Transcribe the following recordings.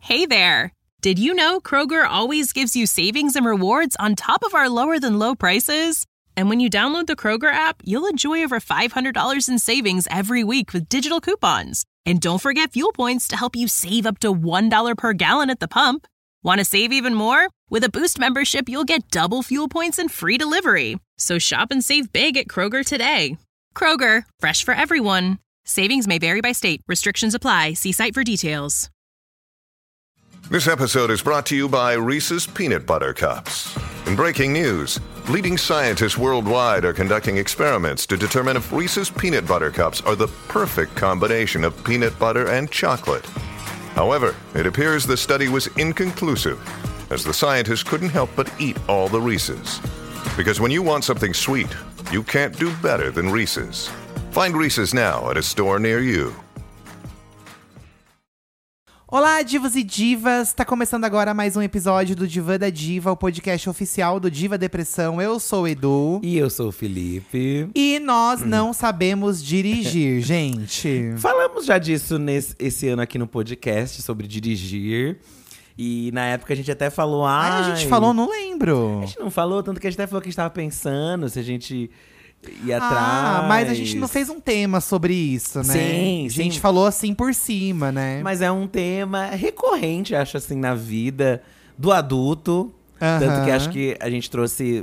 Hey there! Did you know Kroger always gives you savings and rewards on top of our lower-than-low prices? And when you download the Kroger app, you'll enjoy over $500 in savings every week with digital coupons. And don't forget fuel points to help you save up to $1 per gallon at the pump. Want to save even more? With a Boost membership, you'll get double fuel points and free delivery. So shop and save big at Kroger today. Kroger, fresh for everyone. Savings may vary by state. Restrictions apply. See site for details. This episode is brought to you by Reese's Peanut Butter Cups. In breaking news, leading scientists worldwide are conducting experiments to determine if Reese's Peanut Butter Cups are the perfect combination of peanut butter and chocolate. However, it appears the study was inconclusive, as the scientists couldn't help but eat all the Reese's. Because when you want something sweet, you can't do better than Reese's. Find Reese's now at a store near you. Olá, divos e divas! Tá começando agora mais um episódio do Divã da Diva, o podcast oficial do Diva Depressão. Eu sou o Edu. E eu sou o Felipe. E nós não sabemos dirigir, gente. Falamos já disso esse ano aqui no podcast, sobre dirigir. E na época a gente até falou… A gente falou? Não lembro. A gente não falou, tanto que a gente até falou que a gente tava pensando se a gente… ir atrás. Mas a gente não fez um tema sobre isso, né? Sim, a gente falou assim por cima, né? Mas é um tema recorrente, acho assim, na vida do adulto. Tanto que acho que a gente trouxe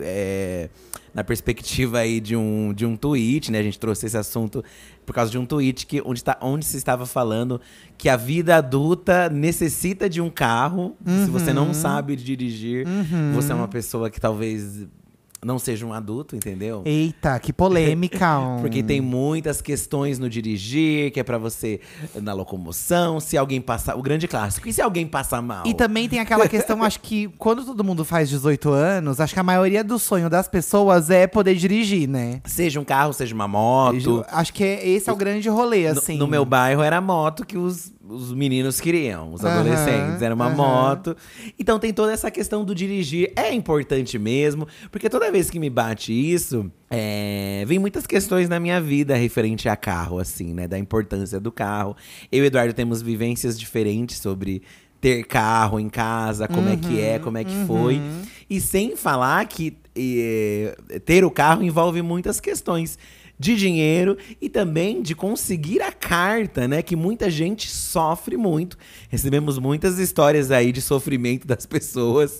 na perspectiva aí de um tweet, né? A gente trouxe esse assunto por causa de um tweet onde se estava falando que a vida adulta necessita de um carro. Se você não sabe dirigir, você é uma pessoa que talvez… não seja um adulto, entendeu? Eita, que polêmica! Porque tem muitas questões no dirigir, que é pra você, na locomoção, se alguém passar… o grande clássico, e se alguém passar mal? E também tem aquela questão, acho que quando todo mundo faz 18 anos, acho que a maioria do sonho das pessoas é poder dirigir, né? Seja um carro, seja uma moto. Acho que esse é o grande rolê, assim. No meu bairro era moto que os meninos queriam, os adolescentes. Era uma moto. Então tem toda essa questão do dirigir. É importante mesmo, porque toda vez que me bate isso… vem muitas questões na minha vida referente a carro, assim, né? Da importância do carro. Eu e o Eduardo temos vivências diferentes sobre ter carro em casa, como é que foi. E sem falar que ter o carro envolve muitas questões de dinheiro e também de conseguir a carta, né? Que muita gente sofre muito. Recebemos muitas histórias aí de sofrimento das pessoas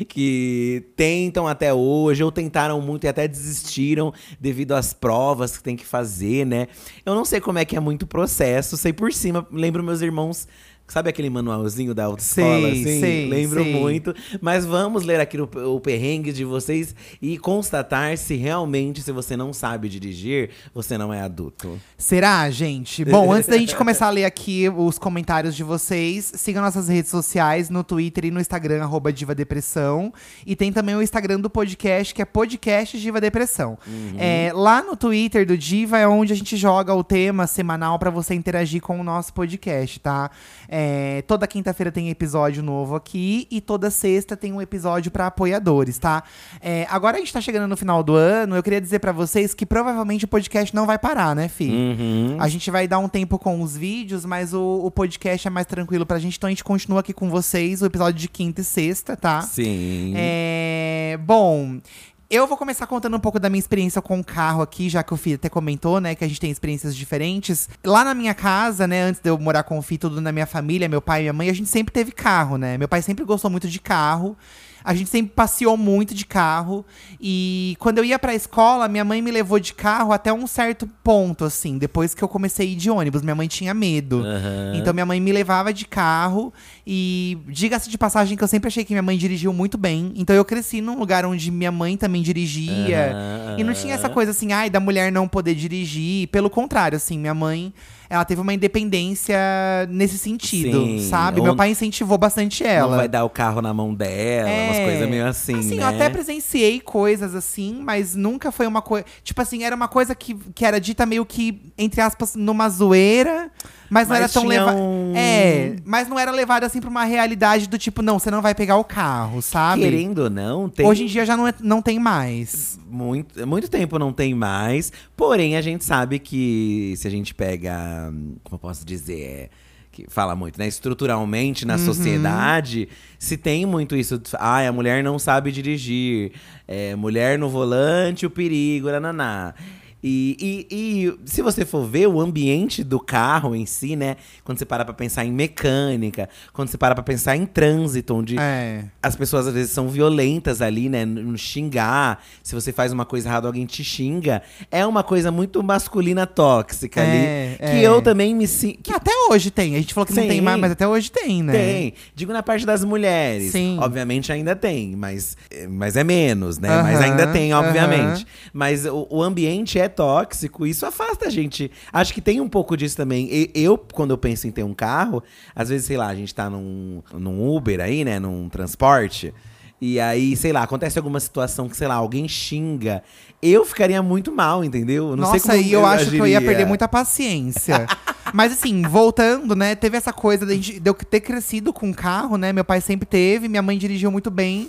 que tentam até hoje, ou tentaram muito e até desistiram devido às provas que tem que fazer, né? Eu não sei como é que é muito processo, sei por cima, lembro meus irmãos… Sabe aquele manualzinho da autoescola, assim? Lembro muito. Mas vamos ler aqui o perrengue de vocês e constatar se realmente, se você não sabe dirigir, você não é adulto. Será, gente? Bom, antes da gente começar a ler aqui os comentários de vocês, sigam nossas redes sociais, no Twitter e no Instagram, @divadepressão. E tem também o Instagram do podcast, que é podcast Diva Depressão. Lá no Twitter do Diva é onde a gente joga o tema semanal pra você interagir com o nosso podcast, tá? Toda quinta-feira tem episódio novo aqui e toda sexta tem um episódio pra apoiadores, tá? Agora a gente tá chegando no final do ano, eu queria dizer pra vocês que provavelmente o podcast não vai parar, né, Fih? A gente vai dar um tempo com os vídeos, mas o podcast é mais tranquilo pra gente, então a gente continua aqui com vocês, o episódio de quinta e sexta, tá? Sim. Bom… Eu vou começar contando um pouco da minha experiência com o carro aqui, já que o Fih até comentou, né, que a gente tem experiências diferentes. Lá na minha casa, né, antes de eu morar com o Fih, tudo na minha família, meu pai e minha mãe, a gente sempre teve carro, né? Meu pai sempre gostou muito de carro. A gente sempre passeou muito de carro. E quando eu ia pra escola, minha mãe me levou de carro até um certo ponto, assim. Depois que eu comecei a ir de ônibus, minha mãe tinha medo. Então minha mãe me levava de carro. E diga-se de passagem que eu sempre achei que minha mãe dirigiu muito bem. Então eu cresci num lugar onde minha mãe também dirigia. E não tinha essa coisa assim, da mulher não poder dirigir. Pelo contrário, assim, minha mãe… ela teve uma independência nesse sentido, Sim, sabe? Meu pai incentivou bastante ela. Não vai dar o carro na mão dela, umas coisas meio assim, né? Eu até presenciei coisas assim, mas nunca foi uma coisa… Tipo assim, era uma coisa que era dita meio que, entre aspas, numa zoeira… Mas não era tão levada… mas não era levada assim pra uma realidade do tipo… Não, você não vai pegar o carro, sabe? Querendo ou não, tem… Hoje em dia já não tem mais. Muito tempo não tem mais. Porém, a gente sabe que se a gente pega… Como eu posso dizer… que fala muito, né? Estruturalmente, na sociedade, se tem muito isso. A mulher não sabe dirigir. Mulher no volante, o perigo, nananá. E se você for ver o ambiente do carro em si, né? Quando você para pra pensar em mecânica, quando você para pra pensar em trânsito, onde as pessoas às vezes são violentas ali, né? No xingar. Se você faz uma coisa errada, alguém te xinga. É uma coisa muito masculina tóxica ali. Que eu também me sinto. Que até hoje tem. A gente falou que não tem mais, mas até hoje tem, né? Tem. Digo na parte das mulheres. Sim. Obviamente ainda tem, mas é menos, né? Mas ainda tem, obviamente. Mas o ambiente é tóxico, isso afasta a gente. Acho que tem um pouco disso também. Quando eu penso em ter um carro, às vezes, sei lá, a gente tá num Uber aí, né? Num transporte. E aí, sei lá, acontece alguma situação que, sei lá, alguém xinga. Eu ficaria muito mal, entendeu? Não sei como eu acho que eu ia perder muita paciência. Mas assim, voltando, né? Teve essa coisa de eu ter crescido com carro, né? Meu pai sempre teve, minha mãe dirigiu muito bem.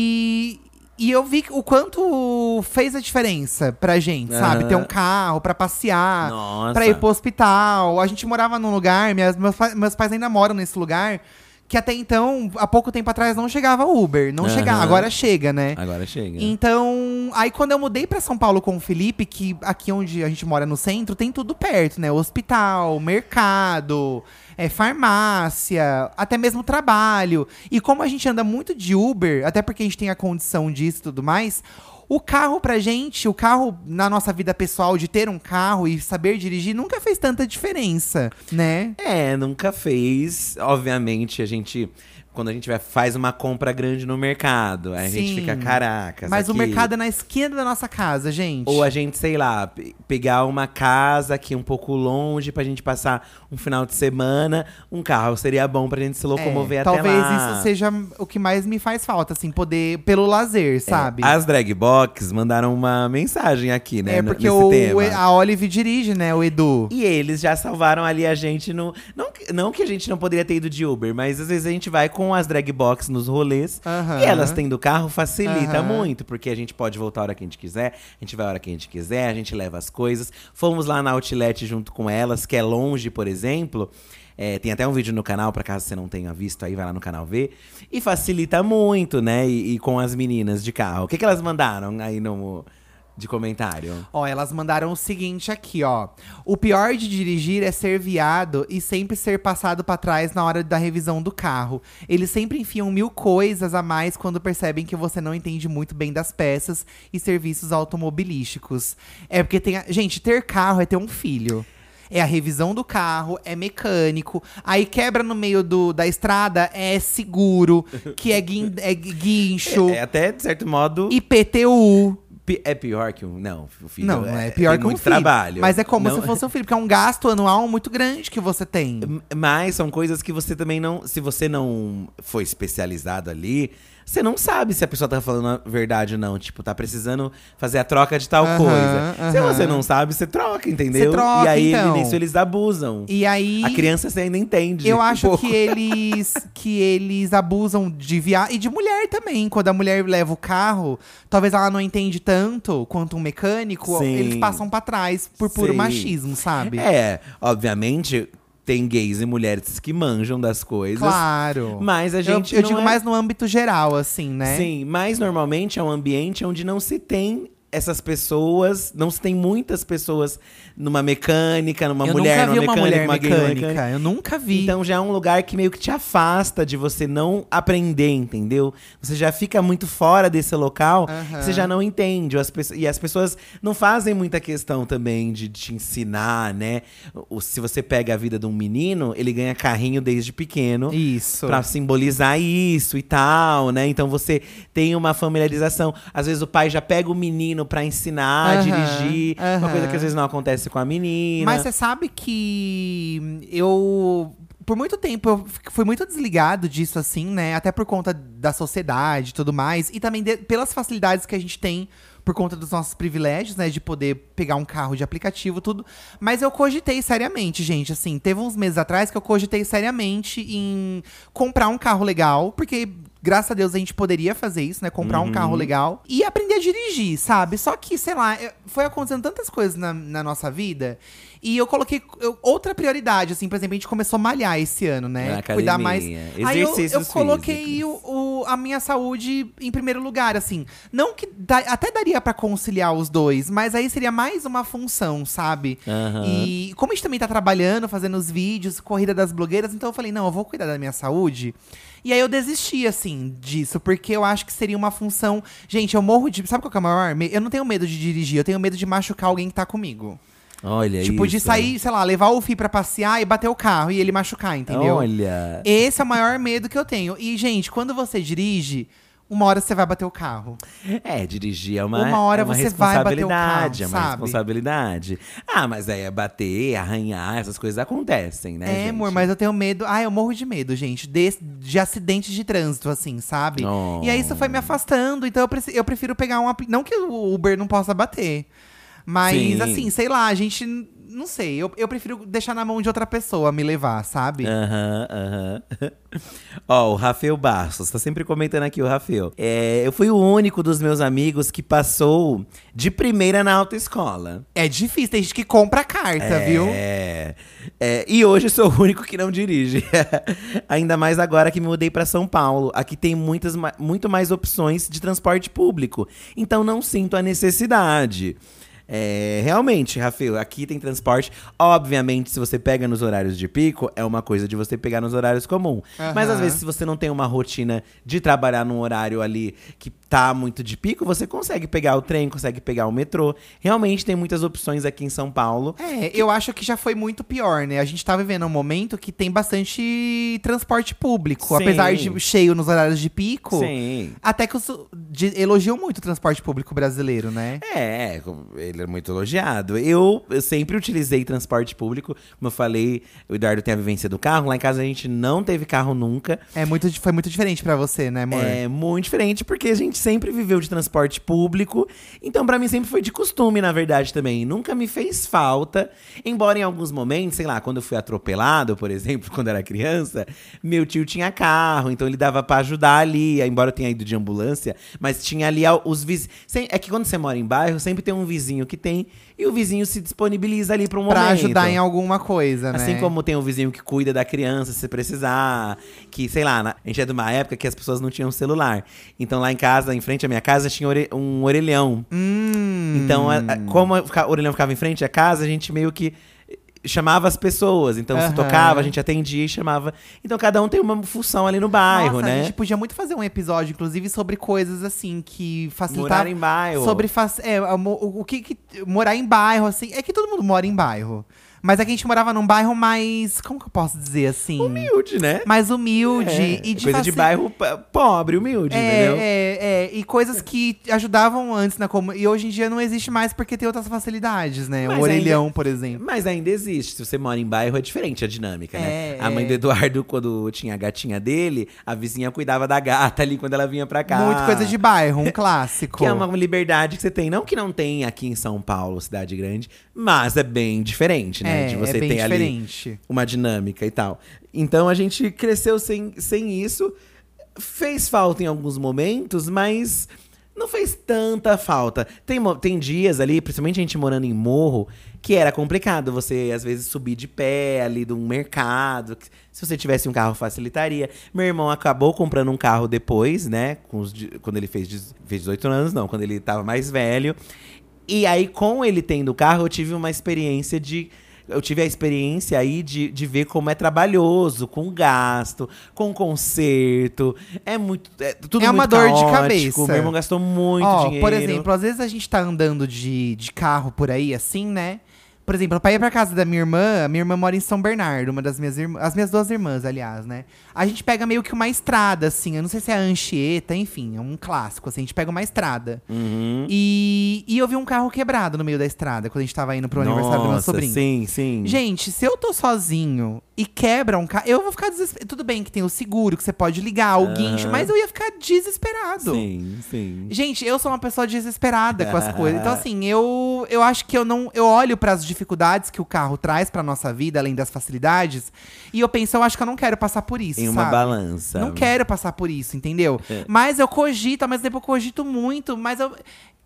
E eu vi o quanto fez a diferença pra gente, sabe? Ter um carro pra passear, pra ir pro hospital. A gente morava num lugar, meus pais ainda moram nesse lugar, que até então, há pouco tempo atrás, não chegava Uber. Não chegava, agora chega, né? Agora chega. Então, aí quando eu mudei pra São Paulo com o Felipe, que aqui onde a gente mora no centro, tem tudo perto, né? Hospital, mercado, farmácia, até mesmo trabalho. E como a gente anda muito de Uber, até porque a gente tem a condição disso e tudo mais, o carro pra gente, o carro na nossa vida pessoal, de ter um carro e saber dirigir, nunca fez tanta diferença, né? Nunca fez. Obviamente, quando a gente faz uma compra grande no mercado, aí a gente fica, caracas. Mas o mercado é na esquina da nossa casa, gente. Ou a gente, sei lá, pegar uma casa aqui um pouco longe pra gente passar um final de semana. Um carro seria bom pra gente se locomover até lá. Talvez isso seja o que mais me faz falta, assim, poder, pelo lazer, sabe? As drag box mandaram uma mensagem aqui, né? Porque nesse tema. A Olive dirige, né, o Edu. E eles já salvaram ali a gente no… Não que a gente não poderia ter ido de Uber, mas às vezes a gente vai com as drag box nos rolês. E elas tendo carro facilita muito, porque a gente pode voltar a hora que a gente quiser, a gente vai a hora que a gente quiser, a gente leva as coisas. Fomos lá na Outlet junto com elas, que é longe, por exemplo. Tem até um vídeo no canal, pra caso você não tenha visto aí, vai lá no canal ver. E facilita muito, né? E com as meninas de carro. O que elas mandaram aí de comentário? Elas mandaram o seguinte aqui, ó. O pior de dirigir é ser viado e sempre ser passado pra trás na hora da revisão do carro. Eles sempre enfiam 1000 coisas a mais quando percebem que você não entende muito bem das peças e serviços automobilísticos. Porque gente, ter carro é ter um filho. É a revisão do carro, é mecânico. Aí quebra no meio da estrada, é seguro, que é guincho. Até, de certo modo… IPTU. É pior que um… Não, o filho não é pior que um muito filho. Trabalho. Mas é como se fosse um filho, porque é um gasto anual muito grande que você tem. Mas são coisas que você também não… Se você não foi especializado ali… Você não sabe se a pessoa tá falando a verdade ou não. Tipo, tá precisando fazer a troca de tal coisa. Se você não sabe, você troca, entendeu? Você troca, e aí, então. nisso, eles abusam. E aí… A criança você ainda entende. Eu acho que eles abusam de viado. E de mulher também. Quando a mulher leva o carro, talvez ela não entende tanto quanto um mecânico. Sim. Eles passam pra trás por puro machismo, sabe? Obviamente… Tem gays e mulheres que manjam das coisas. Claro. Mas a gente eu digo mais no âmbito geral, assim, né? Sim, mas normalmente é um ambiente onde não se tem essas pessoas, não se tem muitas pessoas numa mecânica, numa mulher numa mecânica. Eu nunca vi. Então já é um lugar que meio que te afasta de você não aprender, entendeu? Você já fica muito fora desse local, você já não entende. E as pessoas não fazem muita questão também de te ensinar, né? Se você pega a vida de um menino, ele ganha carrinho desde pequeno. Isso. Pra simbolizar isso e tal, né? Então você tem uma familiarização. Às vezes o pai já pega o menino pra ensinar a dirigir. Uma coisa que às vezes não acontece com a menina. Mas você sabe que por muito tempo, eu fui muito desligado disso, assim, né? Até por conta da sociedade e tudo mais. E também pelas facilidades que a gente tem por conta dos nossos privilégios, né? De poder pegar um carro de aplicativo, tudo. Mas eu cogitei seriamente, gente. Assim, teve uns meses atrás que eu cogitei seriamente em comprar um carro legal. Porque… Graças a Deus a gente poderia fazer isso, né? Comprar um carro legal e aprender a dirigir, sabe? Só que, sei lá, foi acontecendo tantas coisas na nossa vida. E eu coloquei outra prioridade, assim, por exemplo, a gente começou a malhar esse ano, né? Cuidar mais. Aí eu coloquei a minha saúde em primeiro lugar, assim. Não que até daria pra conciliar os dois, mas aí seria mais uma função, sabe? E como a gente também tá trabalhando, fazendo os vídeos, corrida das blogueiras, então eu falei, não, eu vou cuidar da minha saúde. E aí eu desisti, assim, disso, porque eu acho que seria uma função… Gente, eu morro de… Sabe qual que é o maior medo? Eu não tenho medo de dirigir, eu tenho medo de machucar alguém que tá comigo. Olha isso. Tipo, de sair, sei lá, levar o Fih pra passear e bater o carro e ele machucar, entendeu? Olha. Esse é o maior medo que eu tenho. E, gente, quando você dirige… Uma hora você vai bater o carro. Dirigir é uma hora você vai bater o carro, é uma sabe? responsabilidade. Mas aí é bater, arranhar, essas coisas acontecem, né, gente? Amor, mas eu tenho medo. Eu morro de medo, gente. De acidentes de trânsito, assim, sabe? E aí isso foi me afastando. Então eu prefiro pegar um… Não que o Uber não possa bater. Mas, assim, sei lá, a gente… Não sei, eu prefiro deixar na mão de outra pessoa me levar, sabe? Ó, o Rafael Bastos, tá sempre comentando aqui o Rafael. Eu fui o único dos meus amigos que passou de primeira na autoescola. É difícil, tem gente que compra a carta, viu? E hoje eu sou o único que não dirige. Ainda mais agora que me mudei pra São Paulo. Aqui tem muito mais opções de transporte público. Então não sinto a necessidade. Realmente, Rafael, aqui tem transporte. Obviamente, se você pega nos horários de pico, é uma coisa de você pegar nos horários comuns. Mas às vezes, se você não tem uma rotina de trabalhar num horário ali que tá muito de pico, você consegue pegar o trem, consegue pegar o metrô. Realmente tem muitas opções aqui em São Paulo. Eu acho que já foi muito pior, né? A gente tá vivendo um momento que tem bastante transporte público. Sim. Apesar de cheio nos horários de pico. Sim. Até que elogiam muito o transporte público brasileiro, né? Ele é muito elogiado. Eu sempre utilizei transporte público. Como eu falei, o Eduardo tem a vivência do carro. Lá em casa a gente não teve carro nunca. Foi muito diferente pra você, né, amor? É muito diferente, porque a gente sempre viveu de transporte público. Então, pra mim, sempre foi de costume, na verdade, também. Nunca me fez falta. Embora em alguns momentos, sei lá, quando eu fui atropelado, por exemplo, quando era criança, meu tio tinha carro, então ele dava pra ajudar ali. Embora eu tenha ido de ambulância, mas tinha ali os vizinhos. É que quando você mora em bairro, sempre tem um vizinho que tem, e o vizinho se disponibiliza ali pra um momento. Pra ajudar em alguma coisa, né? Assim como tem o vizinho que cuida da criança, se precisar. Que, sei lá, a gente é de uma época que as pessoas não tinham celular. Então lá em casa, em frente à minha casa, tinha um orelhão. Então, como o orelhão ficava em frente à casa, a gente meio que chamava as pessoas. Então, se tocava, a gente atendia e chamava. Então, cada um tem uma função ali no bairro, né? A gente podia muito fazer um episódio, inclusive, sobre coisas assim que facilitavam. Morar em bairro. Sobre o que morar em bairro, assim. É que todo mundo mora em bairro. Mas aqui a gente morava num bairro mais… Como que eu posso dizer, assim? Humilde, né? Mais humilde. E coisa de bairro pobre, humilde, entendeu? E coisas que ajudavam antes na comunidade. E hoje em dia não existe mais porque tem outras facilidades, né? Mas o orelhão, por exemplo. Mas ainda existe. Se você mora em bairro, é diferente a dinâmica, né? A mãe do Eduardo, quando tinha a gatinha dele, a vizinha cuidava da gata ali quando ela vinha pra cá. Muito coisa de bairro, um clássico. Que é uma liberdade que você tem. Não que não tem aqui em São Paulo, cidade grande, mas é bem diferente, né? De você ter diferente. Ali uma dinâmica e tal. Então a gente cresceu sem isso. Fez falta em alguns momentos, mas não fez tanta falta. Tem dias ali, principalmente a gente morando em morro, que era complicado você, às vezes, subir de pé ali de um mercado. Se você tivesse um carro, facilitaria. Meu irmão acabou comprando um carro depois, né? Quando ele fez 18 anos, não. Quando ele tava mais velho. E aí, com ele tendo o carro, eu tive a experiência aí de ver como é trabalhoso, com gasto, com conserto. Tudo muito uma dor caótico. de cabeça. Meu irmão gastou muito dinheiro. Por exemplo, às vezes a gente tá andando de carro por aí, assim, né? Por exemplo, pra ir pra casa da minha irmã mora em São Bernardo, uma das minhas irmãs, as minhas duas irmãs, aliás, né? A gente pega meio que uma estrada, assim, eu não sei se é a Anchieta, enfim, é um clássico, assim, a gente pega uma estrada. E eu vi um carro quebrado no meio da estrada, quando a gente tava indo pro aniversário do meu sobrinho. Sim. Gente, se eu tô sozinho e quebra um carro, eu vou ficar desesperado. Tudo bem que tem o seguro, que você pode ligar, o guincho, mas eu ia ficar desesperado. Sim. Gente, eu sou uma pessoa desesperada com as coisas. Então, assim, eu acho que eu olho pras dificuldades que o carro traz pra nossa vida, além das facilidades, e eu penso, eu acho que eu não quero passar por isso, em uma balança. Não quero passar por isso, entendeu? Mas eu cogito, ao mesmo tempo eu cogito muito, mas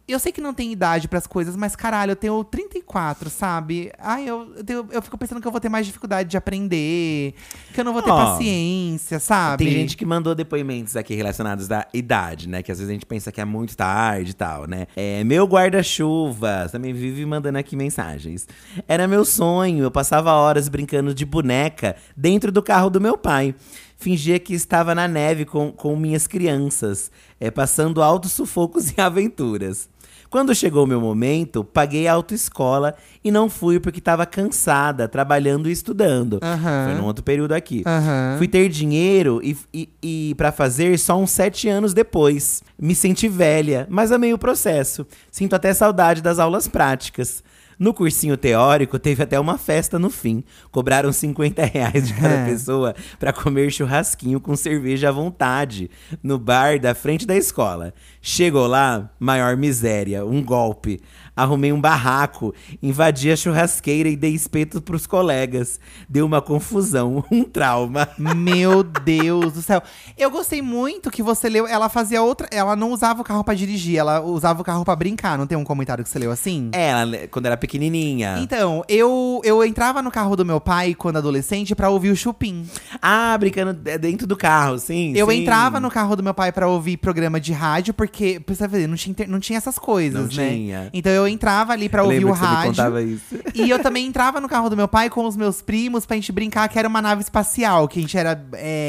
Eu sei que não tem idade pras coisas, mas caralho, eu tenho 34, sabe? Ai, eu fico pensando que eu vou ter mais dificuldade de aprender, que eu não vou ter paciência, sabe? Tem gente que mandou depoimentos aqui relacionados à idade, né? Que às vezes a gente pensa que é muito tarde e tal, né? Meu guarda-chuva também vive mandando aqui mensagens. Era meu sonho, eu passava horas brincando de boneca dentro do carro do meu pai. Fingia que estava na neve com minhas crianças, passando altos sufocos e aventuras. Quando chegou o meu momento, paguei a autoescola e não fui porque estava cansada, trabalhando e estudando. Foi num outro período aqui. Fui ter dinheiro e para fazer só uns 7 anos depois. Me senti velha, mas amei o processo. Sinto até saudade das aulas práticas. No cursinho teórico, teve até uma festa no fim. Cobraram R$50 de cada pessoa para comer churrasquinho com cerveja à vontade, no bar da frente da escola. Chegou lá, maior miséria, um golpe. Arrumei um barraco, invadi a churrasqueira e dei espeto pros colegas. Deu uma confusão, um trauma. Meu Deus do céu. Eu gostei muito que você leu. Ela fazia outra. Ela não usava o carro pra dirigir, ela usava o carro pra brincar. Não tem um comentário que você leu assim? Ela, quando era pequenininha. Então, eu entrava no carro do meu pai quando adolescente pra ouvir o Chupim. Ah, brincando dentro do carro, sim. Eu sim. entrava no carro do meu pai pra ouvir programa de rádio, porque, pra você ver, não tinha essas coisas, Não né? tinha. Então eu entrava ali pra ouvir o Lembro que você me rádio. contava isso. E eu também entrava no carro do meu pai com os meus primos pra gente brincar que era uma nave espacial, que a gente era.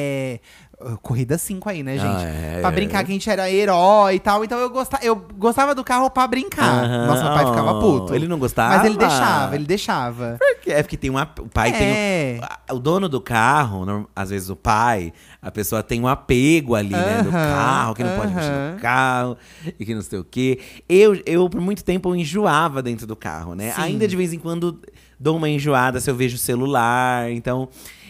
Corrida 5 aí, né, gente? Pra brincar que a gente era herói e tal. Então eu gostava do carro pra brincar. Nossa, meu pai ficava puto. Ele não gostava? Mas ele deixava. Porque tem o pai tem o dono do carro, às vezes o pai, a pessoa tem um apego ali, né, do carro, que não pode mexer no carro e que não sei o quê. Eu por muito tempo eu enjoava dentro do carro, né? Sim. Ainda de vez em quando dou uma enjoada se eu vejo o celular, então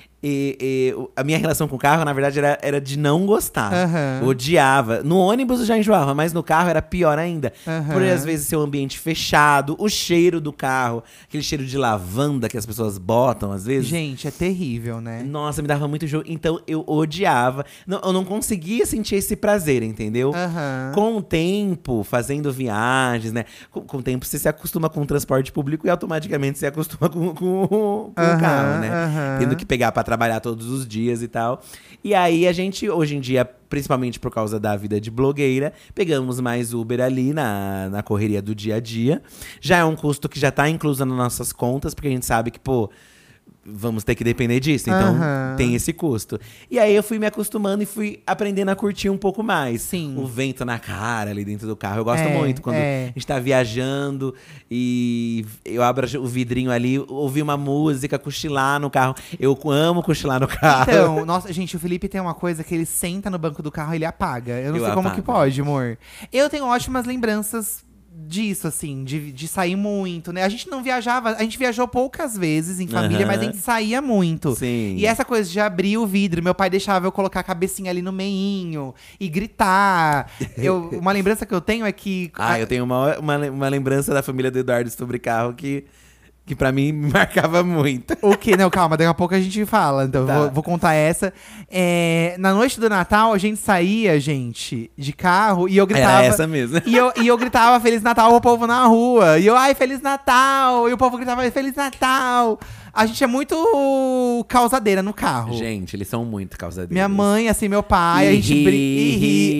a minha relação com o carro, na verdade, era de não gostar. Eu odiava. No ônibus eu já enjoava, mas no carro era pior ainda. Por às vezes ser um ambiente fechado, o cheiro do carro, aquele cheiro de lavanda que as pessoas botam às vezes. Gente, é terrível, né? Nossa, me dava muito jogo. Então eu odiava. Eu não conseguia sentir esse prazer, entendeu? Com o tempo, fazendo viagens, né? Com o tempo você se acostuma com o transporte público e automaticamente se acostuma com o carro, né? Tendo que pegar pra trabalhar todos os dias e tal. E aí a gente, hoje em dia, principalmente por causa da vida de blogueira, pegamos mais Uber ali na correria do dia a dia. Já é um custo que já tá incluso nas nossas contas, porque a gente sabe que, vamos ter que depender disso, então tem esse custo. E aí eu fui me acostumando e fui aprendendo a curtir um pouco mais. Sim. O vento na cara ali dentro do carro. Eu gosto muito quando a gente tá viajando e eu abro o vidrinho ali, ouvir uma música, cochilar no carro. Eu amo cochilar no carro. Então, nossa, gente, o Felipe tem uma coisa que ele senta no banco do carro e ele apaga. Eu não sei como que pode, amor. Eu tenho ótimas lembranças disso, assim, de sair muito, né? A gente não viajava, a gente viajou poucas vezes em família, mas a gente saía muito. Sim. E essa coisa de abrir o vidro, meu pai deixava eu colocar a cabecinha ali no meinho e gritar. Uma lembrança que eu tenho é que… eu tenho uma lembrança da família do Eduardo sobre carro que pra mim me marcava muito. O quê? Não, calma, daqui a pouco a gente fala. Então, Tá. vou contar essa. Na noite do Natal, a gente saía, gente, de carro e eu gritava… Era essa mesmo. E eu gritava Feliz Natal pro povo na rua. E eu, ai, Feliz Natal! E o povo gritava Feliz Natal! A gente é muito causadeira no carro. Gente, eles são muito causadeiros. Minha mãe, assim, meu pai, a gente ri.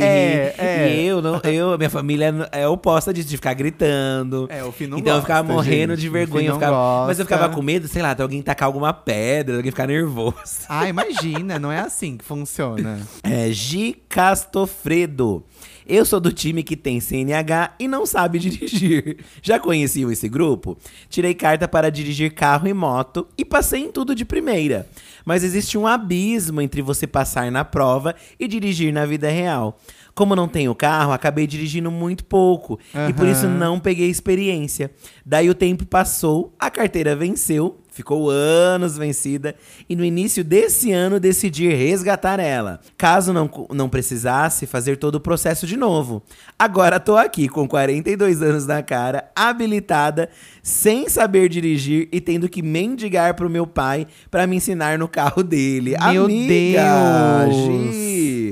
E minha família é oposta disso, de ficar gritando. O Fih não então eu ficava gosta, morrendo gente. de O vergonha. Fih não gosta. Mas eu ficava com medo, sei lá, de alguém tacar alguma pedra, de alguém ficar nervoso. Ah, imagina, não é assim que funciona. Gi Castofredo. Eu sou do time que tem CNH e não sabe dirigir. Já conheciam esse grupo? Tirei carta para dirigir carro e moto e passei em tudo de primeira. Mas existe um abismo entre você passar na prova e dirigir na vida real. Como não tenho carro, acabei dirigindo muito pouco e por isso não peguei experiência. Daí o tempo passou, a carteira venceu, ficou anos vencida e no início desse ano decidi resgatar ela. Caso não precisasse fazer todo o processo de novo. Agora tô aqui com 42 anos na cara, habilitada, sem saber dirigir e tendo que mendigar pro meu pai pra me ensinar no carro dele. Meu Amiga, Deus! Gi.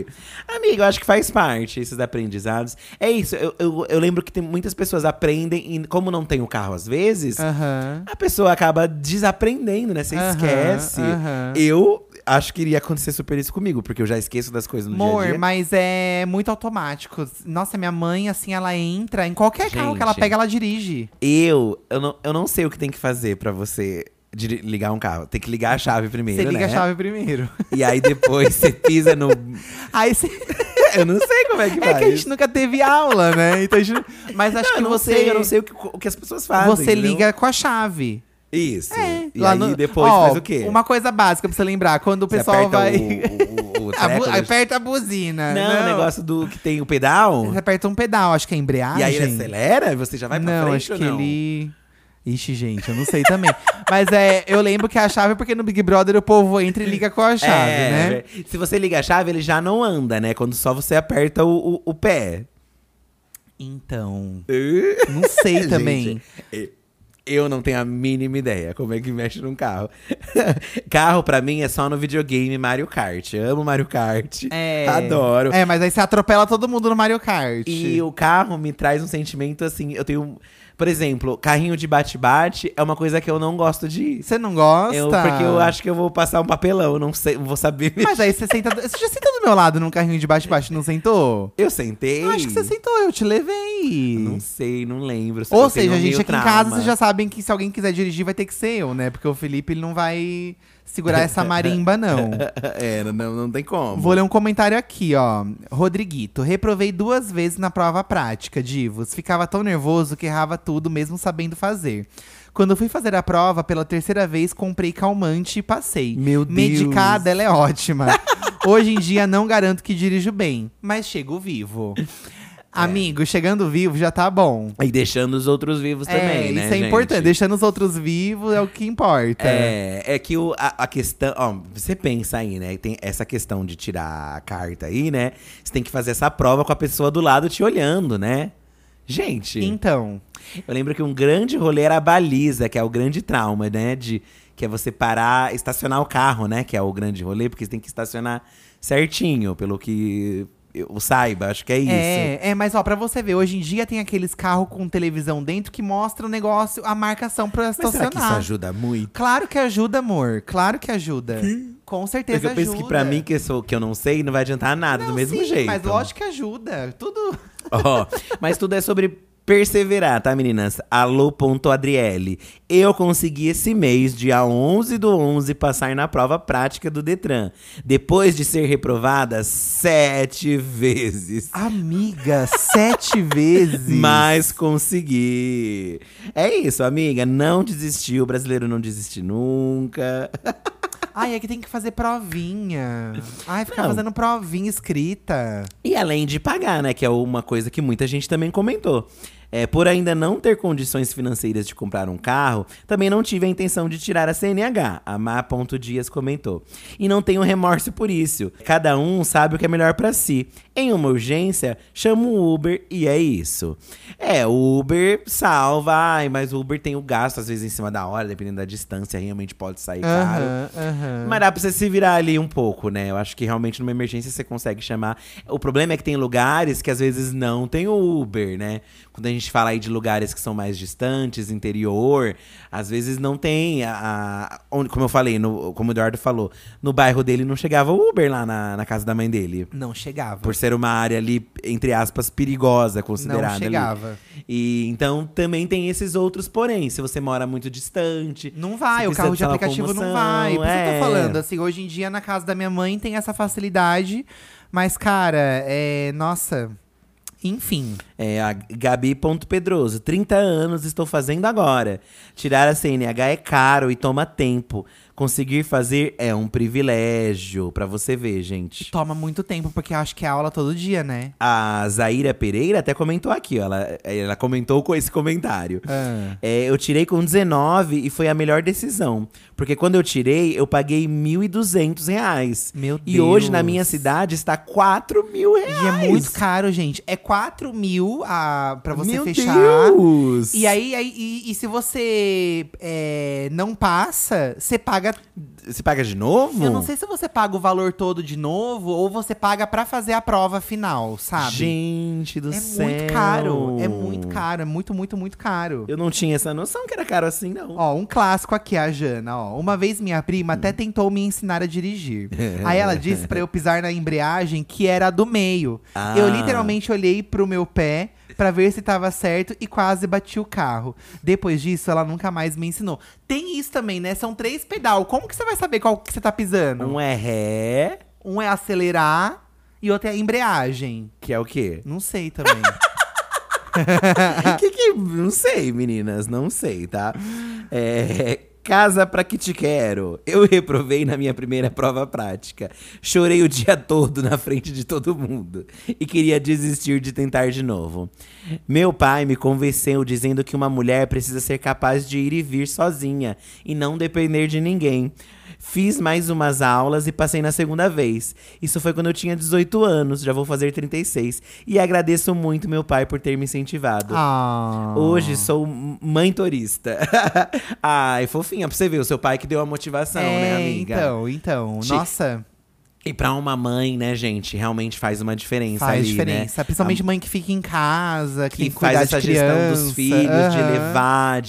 Amiga, eu acho que faz parte esses aprendizados. É isso, eu lembro que tem muitas pessoas aprendem e como não tem o carro às vezes, a pessoa acaba desaprendendo, né? Você esquece. Eu acho que iria acontecer super isso comigo, porque eu já esqueço das coisas no dia a dia. Amor, mas é muito automático. Nossa, minha mãe, assim, ela entra em qualquer carro que ela pega, ela dirige. Eu não sei o que tem que fazer pra você ligar um carro. Tem que ligar a chave primeiro, Você liga né? a chave primeiro. E aí depois você pisa no… Aí você… Eu não sei como é que faz. É que a gente nunca teve aula, né? Então, mas acho que eu não sei o que as pessoas fazem. Você entendeu? liga com a chave. Isso. E lá aí depois faz o quê? Uma coisa básica pra você lembrar. Quando o pessoal vai… o treco, aperta a buzina. Não, o negócio do que tem o pedal. Você aperta um pedal, acho que é embreagem. E aí ele acelera e você já vai pra frente, acho que não? ele… Ixi, gente, eu não sei também. Mas eu lembro que a chave, porque no Big Brother o povo entra e liga com a chave, né? Se você liga a chave, ele já não anda, né? Quando só você aperta o pé. Então… não sei também. Gente, eu não tenho a mínima ideia como é que mexe num carro. Carro, pra mim, é só no videogame Mario Kart. Eu amo Mario Kart. Adoro. Mas aí você atropela todo mundo no Mario Kart. E o carro me traz um sentimento assim… Eu tenho… Por exemplo, carrinho de bate-bate é uma coisa que eu não gosto de ir. Você não gosta? Porque eu acho que eu vou passar um papelão, eu não sei, vou saber mexer. Mas aí você senta… Você já sentou do meu lado num carrinho de bate-bate, não sentou? Eu sentei. Eu acho que você sentou, eu te levei. Não sei, não lembro. Ou seja, a gente aqui em casa, vocês já sabem que se alguém quiser dirigir, vai ter que ser eu, né? Porque o Felipe, ele não vai segurar essa marimba, não. Não tem como. Vou ler um comentário aqui, ó. Rodriguito, reprovei 2 vezes na prova prática, divos. Ficava tão nervoso que errava tudo, mesmo sabendo fazer. Quando fui fazer a prova, pela 3ª vez, comprei calmante e passei. Meu Deus. Medicada, ela é ótima. Hoje em dia, não garanto que dirijo bem, mas chego vivo. Amigo, chegando vivo já tá bom. E deixando os outros vivos também, né, isso é importante. Deixando os outros vivos é o que importa. É que a questão… Ó, você pensa aí, né? Tem essa questão de tirar a carta aí, né? Você tem que fazer essa prova com a pessoa do lado te olhando, né? Gente… Então… Eu lembro que um grande rolê era a baliza, que é o grande trauma, né? Que é você parar, estacionar o carro, né? Que é o grande rolê, porque você tem que estacionar certinho, pelo que… eu saiba, acho que é isso. Mas ó, pra você ver, hoje em dia tem aqueles carros com televisão dentro que mostra o negócio, a marcação pra estacionar. Mas será que isso ajuda muito? Claro que ajuda, amor. Claro que ajuda. Com certeza ajuda. Eu penso que pra mim, que eu não sei, não vai adiantar nada do mesmo jeito. Mas lógico que ajuda. Tudo. Mas tudo é sobre perseverar, tá, meninas? Alô.adriele. Eu consegui esse mês, dia 11/11, passar na prova prática do Detran. Depois de ser reprovada 7 vezes. Amiga, 7 vezes? Mas consegui. É isso, amiga. Não desistiu. O brasileiro não desiste nunca. Ai, é que tem que fazer provinha. Ai, ficar fazendo provinha escrita. E além de pagar, né? Que é uma coisa que muita gente também comentou. Por ainda não ter condições financeiras de comprar um carro, também não tive a intenção de tirar a CNH, a Má.Dias comentou. E não tenho remorso por isso. Cada um sabe o que é melhor pra si. Em uma urgência, chamo o Uber e é isso. O Uber salva, mas o Uber tem o gasto, às vezes, em cima da hora, dependendo da distância, realmente pode sair caro. Mas dá pra você se virar ali um pouco, né? Eu acho que realmente numa emergência você consegue chamar. O problema é que tem lugares que às vezes não tem o Uber, né? Quando a gente fala aí de lugares que são mais distantes, interior, às vezes não tem como eu falei, como o Eduardo falou, no bairro dele não chegava o Uber lá na casa da mãe dele. Não chegava. Por ser uma área ali, entre aspas, perigosa, considerada. Não chegava. Ali. E então também tem esses outros porém. Se você mora muito distante… Não vai, o carro de aplicativo não vai. Por isso que eu tô falando, assim, hoje em dia na casa da minha mãe tem essa facilidade. Mas, cara, nossa… Enfim. A Gabi.Pedroso. 30 anos, estou fazendo agora. Tirar a CNH é caro e toma tempo. Conseguir fazer é um privilégio, pra você ver, gente. Toma muito tempo, porque eu acho que é aula todo dia, né? A Zaira Pereira até comentou aqui, ó. Ela comentou com esse comentário. Eu tirei com 19 e foi a melhor decisão. Porque quando eu tirei, eu paguei R$1.200. Meu Deus. E hoje, na minha cidade, está R$4.000. E é muito caro, gente. É 4 mil pra você fechar. Meu Deus! E aí, se você não passa, você paga paga… Você paga de novo? Eu não sei se você paga o valor todo de novo ou você paga pra fazer a prova final, sabe? Gente do céu. É muito caro, é muito caro, é muito, muito, muito caro. Eu não tinha essa noção que era caro assim, não. Ó, um clássico aqui, a Jana, ó. Uma vez minha prima até tentou me ensinar a dirigir. Aí ela disse pra eu pisar na embreagem que era a do meio. Ah. Eu literalmente olhei pro meu pé pra ver se tava certo e quase bati o carro. Depois disso, ela nunca mais me ensinou. Tem isso também, né? São 3 pedal. Como que você vai saber qual que você tá pisando? Um é ré, Um é acelerar e outro é embreagem. que é o quê? Não sei também. Não sei, meninas, não sei, tá? Casa pra que te quero. Eu reprovei na minha primeira prova prática. Chorei o dia todo na frente de todo mundo. E queria desistir de tentar de novo. Meu pai me convenceu dizendo que uma mulher precisa ser capaz de ir e vir sozinha. E não depender de ninguém. Fiz mais umas aulas e passei na segunda vez. Isso foi quando eu tinha 18 anos, já vou fazer 36. E agradeço muito meu pai por ter me incentivado. Hoje sou mãe turista. Ai, fofinha, pra você ver, o seu pai que deu a motivação, né, amiga? Então, nossa… E pra uma mãe, né, gente, realmente faz uma diferença Faz ali, diferença. né? Principalmente mãe que fica em casa, que tem Que que cuidar faz essa de gestão criança. dos filhos, de Aham. levar,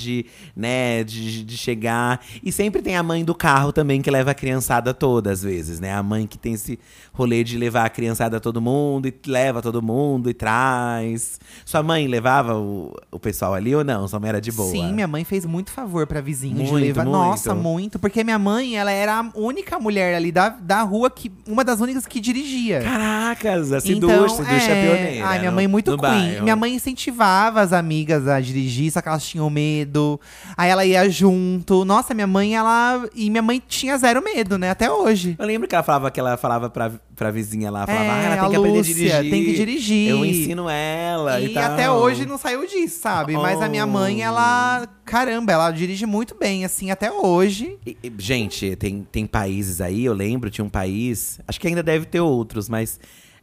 de chegar. E sempre tem a mãe do carro também que leva a criançada toda, às vezes, né? A mãe que tem esse rolê de levar a criançada todo mundo, e leva todo mundo, e traz. Sua mãe levava o pessoal ali ou não? Sua mãe era de boa? Sim, minha mãe fez muito favor pra vizinho de Muito, levar. muito. Nossa, muito. Porque minha mãe, ela era a única mulher ali da rua, uma das únicas que dirigia. Caracas, assim, Então, ducha pioneira. Ai, minha mãe muito no queen. bairro. Minha mãe incentivava as amigas a dirigir, só que elas tinham medo. Aí ela ia junto. Nossa, minha mãe, minha mãe tinha 0 medo, né? Até hoje. Eu lembro que ela falava pra vizinha lá, falava, ela a tem que aprender a Lúcia, dirigir. tem que dirigir. Eu ensino ela e E tal. até hoje não saiu disso, sabe? Mas a minha mãe, caramba, ela dirige muito bem, assim, até hoje. Gente, tem países aí, eu lembro, tinha um país, acho que ainda deve ter outros, mas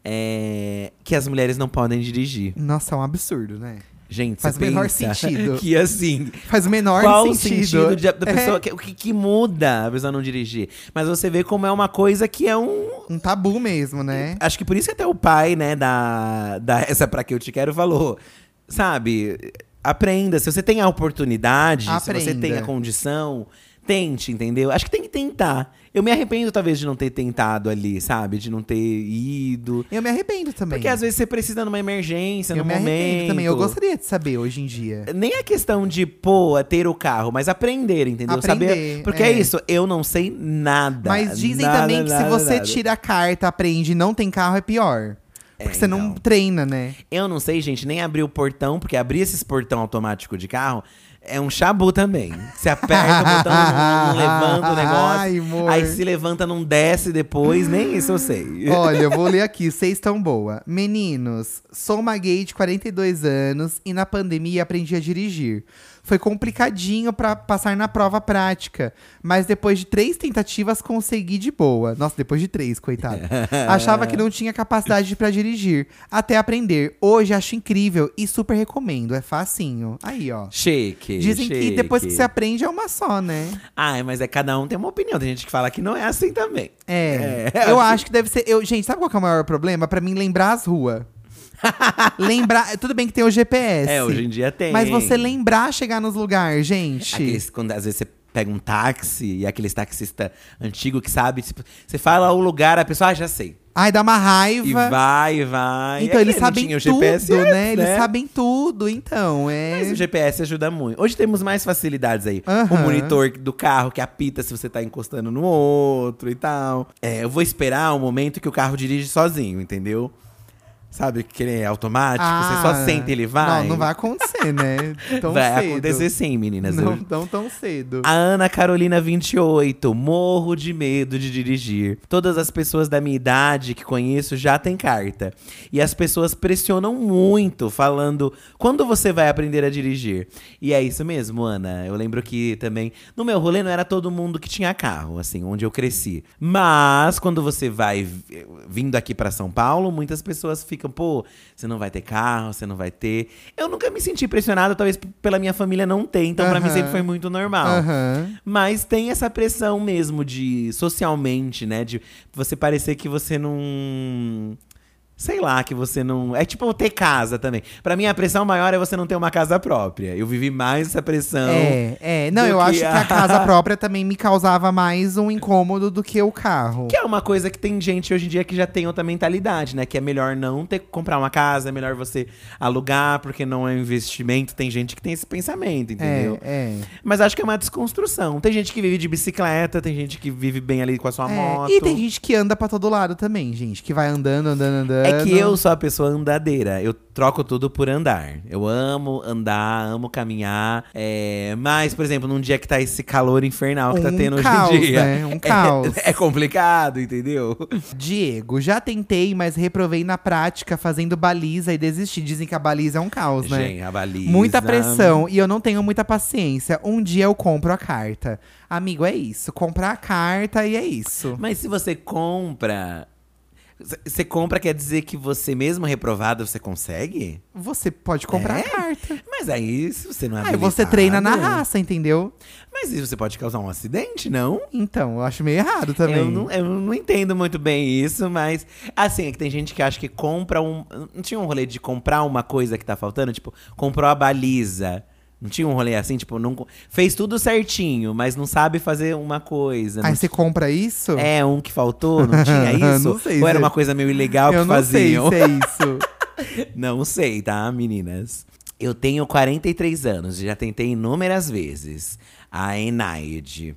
que as mulheres não podem dirigir. Nossa, é um absurdo, né? Gente, Faz você o menor pensa sentido. que assim, Faz o menor qual o sentido. sentido da pessoa, o que muda a pessoa não dirigir? Mas você vê como é uma coisa que é Um tabu mesmo, né? Acho que por isso que até o pai, né, da Essa Pra Que Eu Te Quero falou, sabe, aprenda, se você tem a oportunidade, se você tem a condição, tente, entendeu? Acho que tem que tentar. Eu me arrependo, talvez, de não ter tentado ali, sabe? De não ter ido. Eu me arrependo também. Porque às vezes você precisa numa emergência, eu num me momento. arrependo também. Eu gostaria de saber hoje em dia. Nem a questão de, ter o carro, mas aprender, entendeu? Aprender, Saber. Porque é isso, eu não sei nada. Mas dizem nada, também que se nada, você nada. tira a carta, aprende e não tem carro, é pior. Porque você não treina, né? Eu não sei, gente, nem abrir o portão, porque abrir esses portão automático de carro é um chabu também. Você aperta o botão, não levanta o negócio. Ai, amor. Aí se levanta, não desce depois. Nem isso eu sei. Olha, eu vou ler aqui, vocês tão boa. Meninos, sou uma gay de 42 anos e na pandemia aprendi a dirigir. Foi complicadinho pra passar na prova prática, mas depois de 3 tentativas consegui de boa. Nossa, depois de 3, coitado. Achava que não tinha capacidade pra dirigir, até aprender. Hoje acho incrível e super recomendo, é facinho. Aí, ó. Chique. Dizem que depois que você aprende é uma só, né? Ai, mas cada um tem uma opinião. Tem gente que fala que não é assim também. Eu acho que deve ser… Gente, sabe qual que é o maior problema? Pra mim, lembrar as ruas. Lembrar… Tudo bem que tem o GPS. Hoje em dia tem. Mas você lembrar chegar nos lugares, gente… Quando às vezes você pega um táxi e aqueles taxista antigo que sabe, tipo, você fala o lugar, a pessoa, já sei. Ai, dá uma raiva. E vai. Então, eles não sabem tinha o tudo, GPS né? antes, Eles sabem tudo, então, Mas o GPS ajuda muito. Hoje temos mais facilidades aí. Aham. O monitor do carro que apita se você tá encostando no outro e tal. Eu vou esperar o momento que o carro dirige sozinho, entendeu? Sabe, que ele é automático, você só senta e ele vai. Não vai acontecer, né? Tão vai cedo. acontecer sim, meninas. Não tão cedo. A Ana Carolina, 28. Morro de medo de dirigir. Todas as pessoas da minha idade que conheço já têm carta. E as pessoas pressionam muito, falando: quando você vai aprender a dirigir? E é isso mesmo, Ana. Eu lembro que também, no meu rolê, não era todo mundo que tinha carro, assim, onde eu cresci. Mas, quando você vai vindo aqui pra São Paulo, muitas pessoas ficam ficam, pô, você não vai ter carro, você não vai ter. Eu nunca me senti pressionado, talvez pela minha família não ter. Então, pra mim sempre foi muito normal. Mas tem essa pressão mesmo de, socialmente, né? De você parecer que você não… Sei lá, que você não… É tipo ter casa também. Pra mim, a pressão maior é você não ter uma casa própria. Eu vivi mais essa pressão. Não, eu acho que a casa própria também me causava mais um incômodo do que o carro. Que é uma coisa que tem gente hoje em dia que já tem outra mentalidade, né? Que é melhor não ter que comprar uma casa, é melhor você alugar, porque não é um investimento. Tem gente que tem esse pensamento, entendeu? Mas acho que é uma desconstrução. Tem gente que vive de bicicleta, tem gente que vive bem ali com a sua moto. E tem gente que anda pra todo lado também, gente. Que vai andando. É que eu sou a pessoa andadeira. Eu troco tudo por andar. Eu amo andar, amo caminhar. Mas, por exemplo, num dia que tá esse calor infernal que tá tendo caos, hoje em dia. Né? Um caos. É complicado, entendeu? Diego, já tentei, mas reprovei na prática fazendo baliza e desisti. Dizem que a baliza é um caos, né? Gente, a baliza… Muita pressão e eu não tenho muita paciência. Um dia eu compro a carta. Amigo, é isso. Comprar a carta e é isso. Mas se você compra… Você compra quer dizer que você mesmo reprovado, você consegue? Você pode comprar a carta. Mas aí, se você não é Aí habilitado… você treina na raça, entendeu? Mas isso você pode causar um acidente, não? Então, eu acho meio errado também. Eu não entendo muito bem isso, mas… Assim, é que tem gente que acha que compra um… Não tinha um rolê de comprar uma coisa que tá faltando? Tipo, comprou a baliza… Não tinha um rolê assim, tipo, não, fez tudo certinho, mas não sabe fazer uma coisa. Aí você compra isso? Um que faltou, não tinha isso? Não sei. Ou era uma coisa meio ilegal que faziam? Eu não sei se é isso. Não sei, tá, meninas? Eu tenho 43 anos, já tentei inúmeras vezes a Enaid.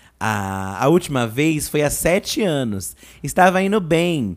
A última vez foi há 7 anos. Estava indo bem,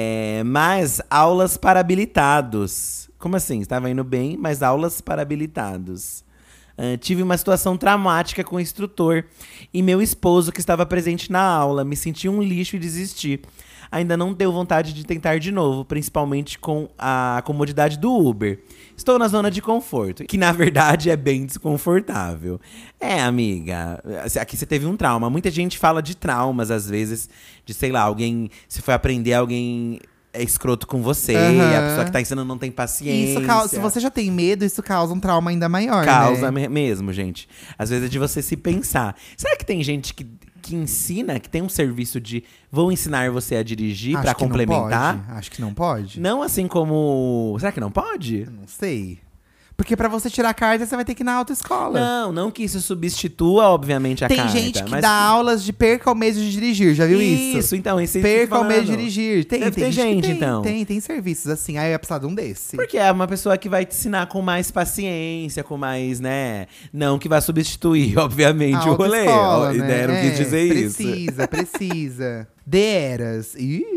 mas aulas para habilitados. Como assim? Estava indo bem, mas aulas para habilitados. Tive uma situação traumática com o instrutor e meu esposo que estava presente na aula. Me senti um lixo e desisti. Ainda não deu vontade de tentar de novo, principalmente com a comodidade do Uber. Estou na zona de conforto, que na verdade é bem desconfortável. Amiga, aqui você teve um trauma. Muita gente fala de traumas, às vezes, de, sei lá, alguém… Se foi aprender, alguém… é escroto com você, a pessoa que tá ensinando não tem paciência. Isso causa, se você já tem medo, isso causa um trauma ainda maior, Causa né? mesmo, gente. Às vezes é de você se pensar. Será que tem gente que ensina, que tem um serviço de… Vou ensinar você a dirigir pra complementar? Não pode. Acho que não pode. Não assim como… Será que não pode? Eu não sei. Porque pra você tirar a carta, você vai ter que ir na autoescola. Não que isso substitua, obviamente, a carta. Tem gente que dá aulas de perca o medo de dirigir, já viu isso? Isso, então. Perca o medo de dirigir. Deve ter gente, então. Tem serviços assim. Aí eu ia precisar de um desse. Porque é uma pessoa que vai te ensinar com mais paciência, com mais, né… Não que vai substituir, obviamente, o rolê. Né? Não quis dizer isso. Precisa. Deras.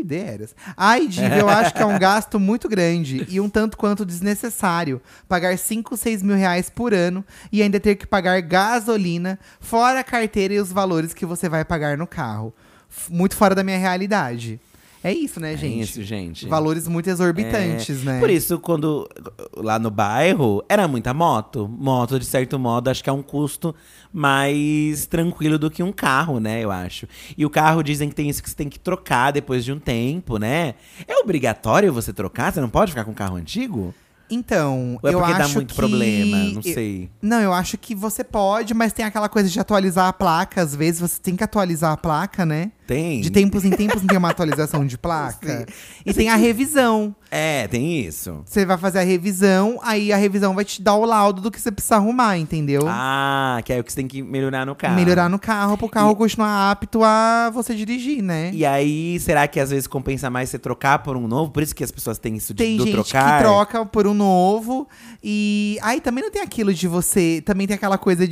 Ai, Diva, eu acho que é um gasto muito grande e um tanto quanto desnecessário. Pagar 5, 6 mil reais por ano e ainda ter que pagar gasolina, fora a carteira e os valores que você vai pagar no carro. Muito fora da minha realidade. É isso, né, gente? É isso, gente. Valores muito exorbitantes, né? Por isso, quando… Lá no bairro, era muita moto. Moto, de certo modo, acho que é um custo mais tranquilo do que um carro, né, eu acho. E o carro, dizem que tem isso que você tem que trocar depois de um tempo, né? É obrigatório você trocar? Você não pode ficar com um carro antigo? Então, Ou é porque eu dá acho muito problema? Não sei. Não, eu acho que você pode, mas tem aquela coisa de atualizar a placa. Às vezes você tem que atualizar a placa, né? Tem. De tempos em tempos não tem uma atualização de placa. E tem a revisão. Tem isso. Você vai fazer a revisão, aí a revisão vai te dar o laudo do que você precisa arrumar, entendeu? Que é o que você tem que melhorar no carro. Melhorar no carro, pro carro continuar apto a você dirigir, né? E aí, será que às vezes compensa mais você trocar por um novo? Por isso que as pessoas têm isso tem do gente trocar? Que troca por um novo. E aí também não tem aquilo de você… Também tem aquela coisa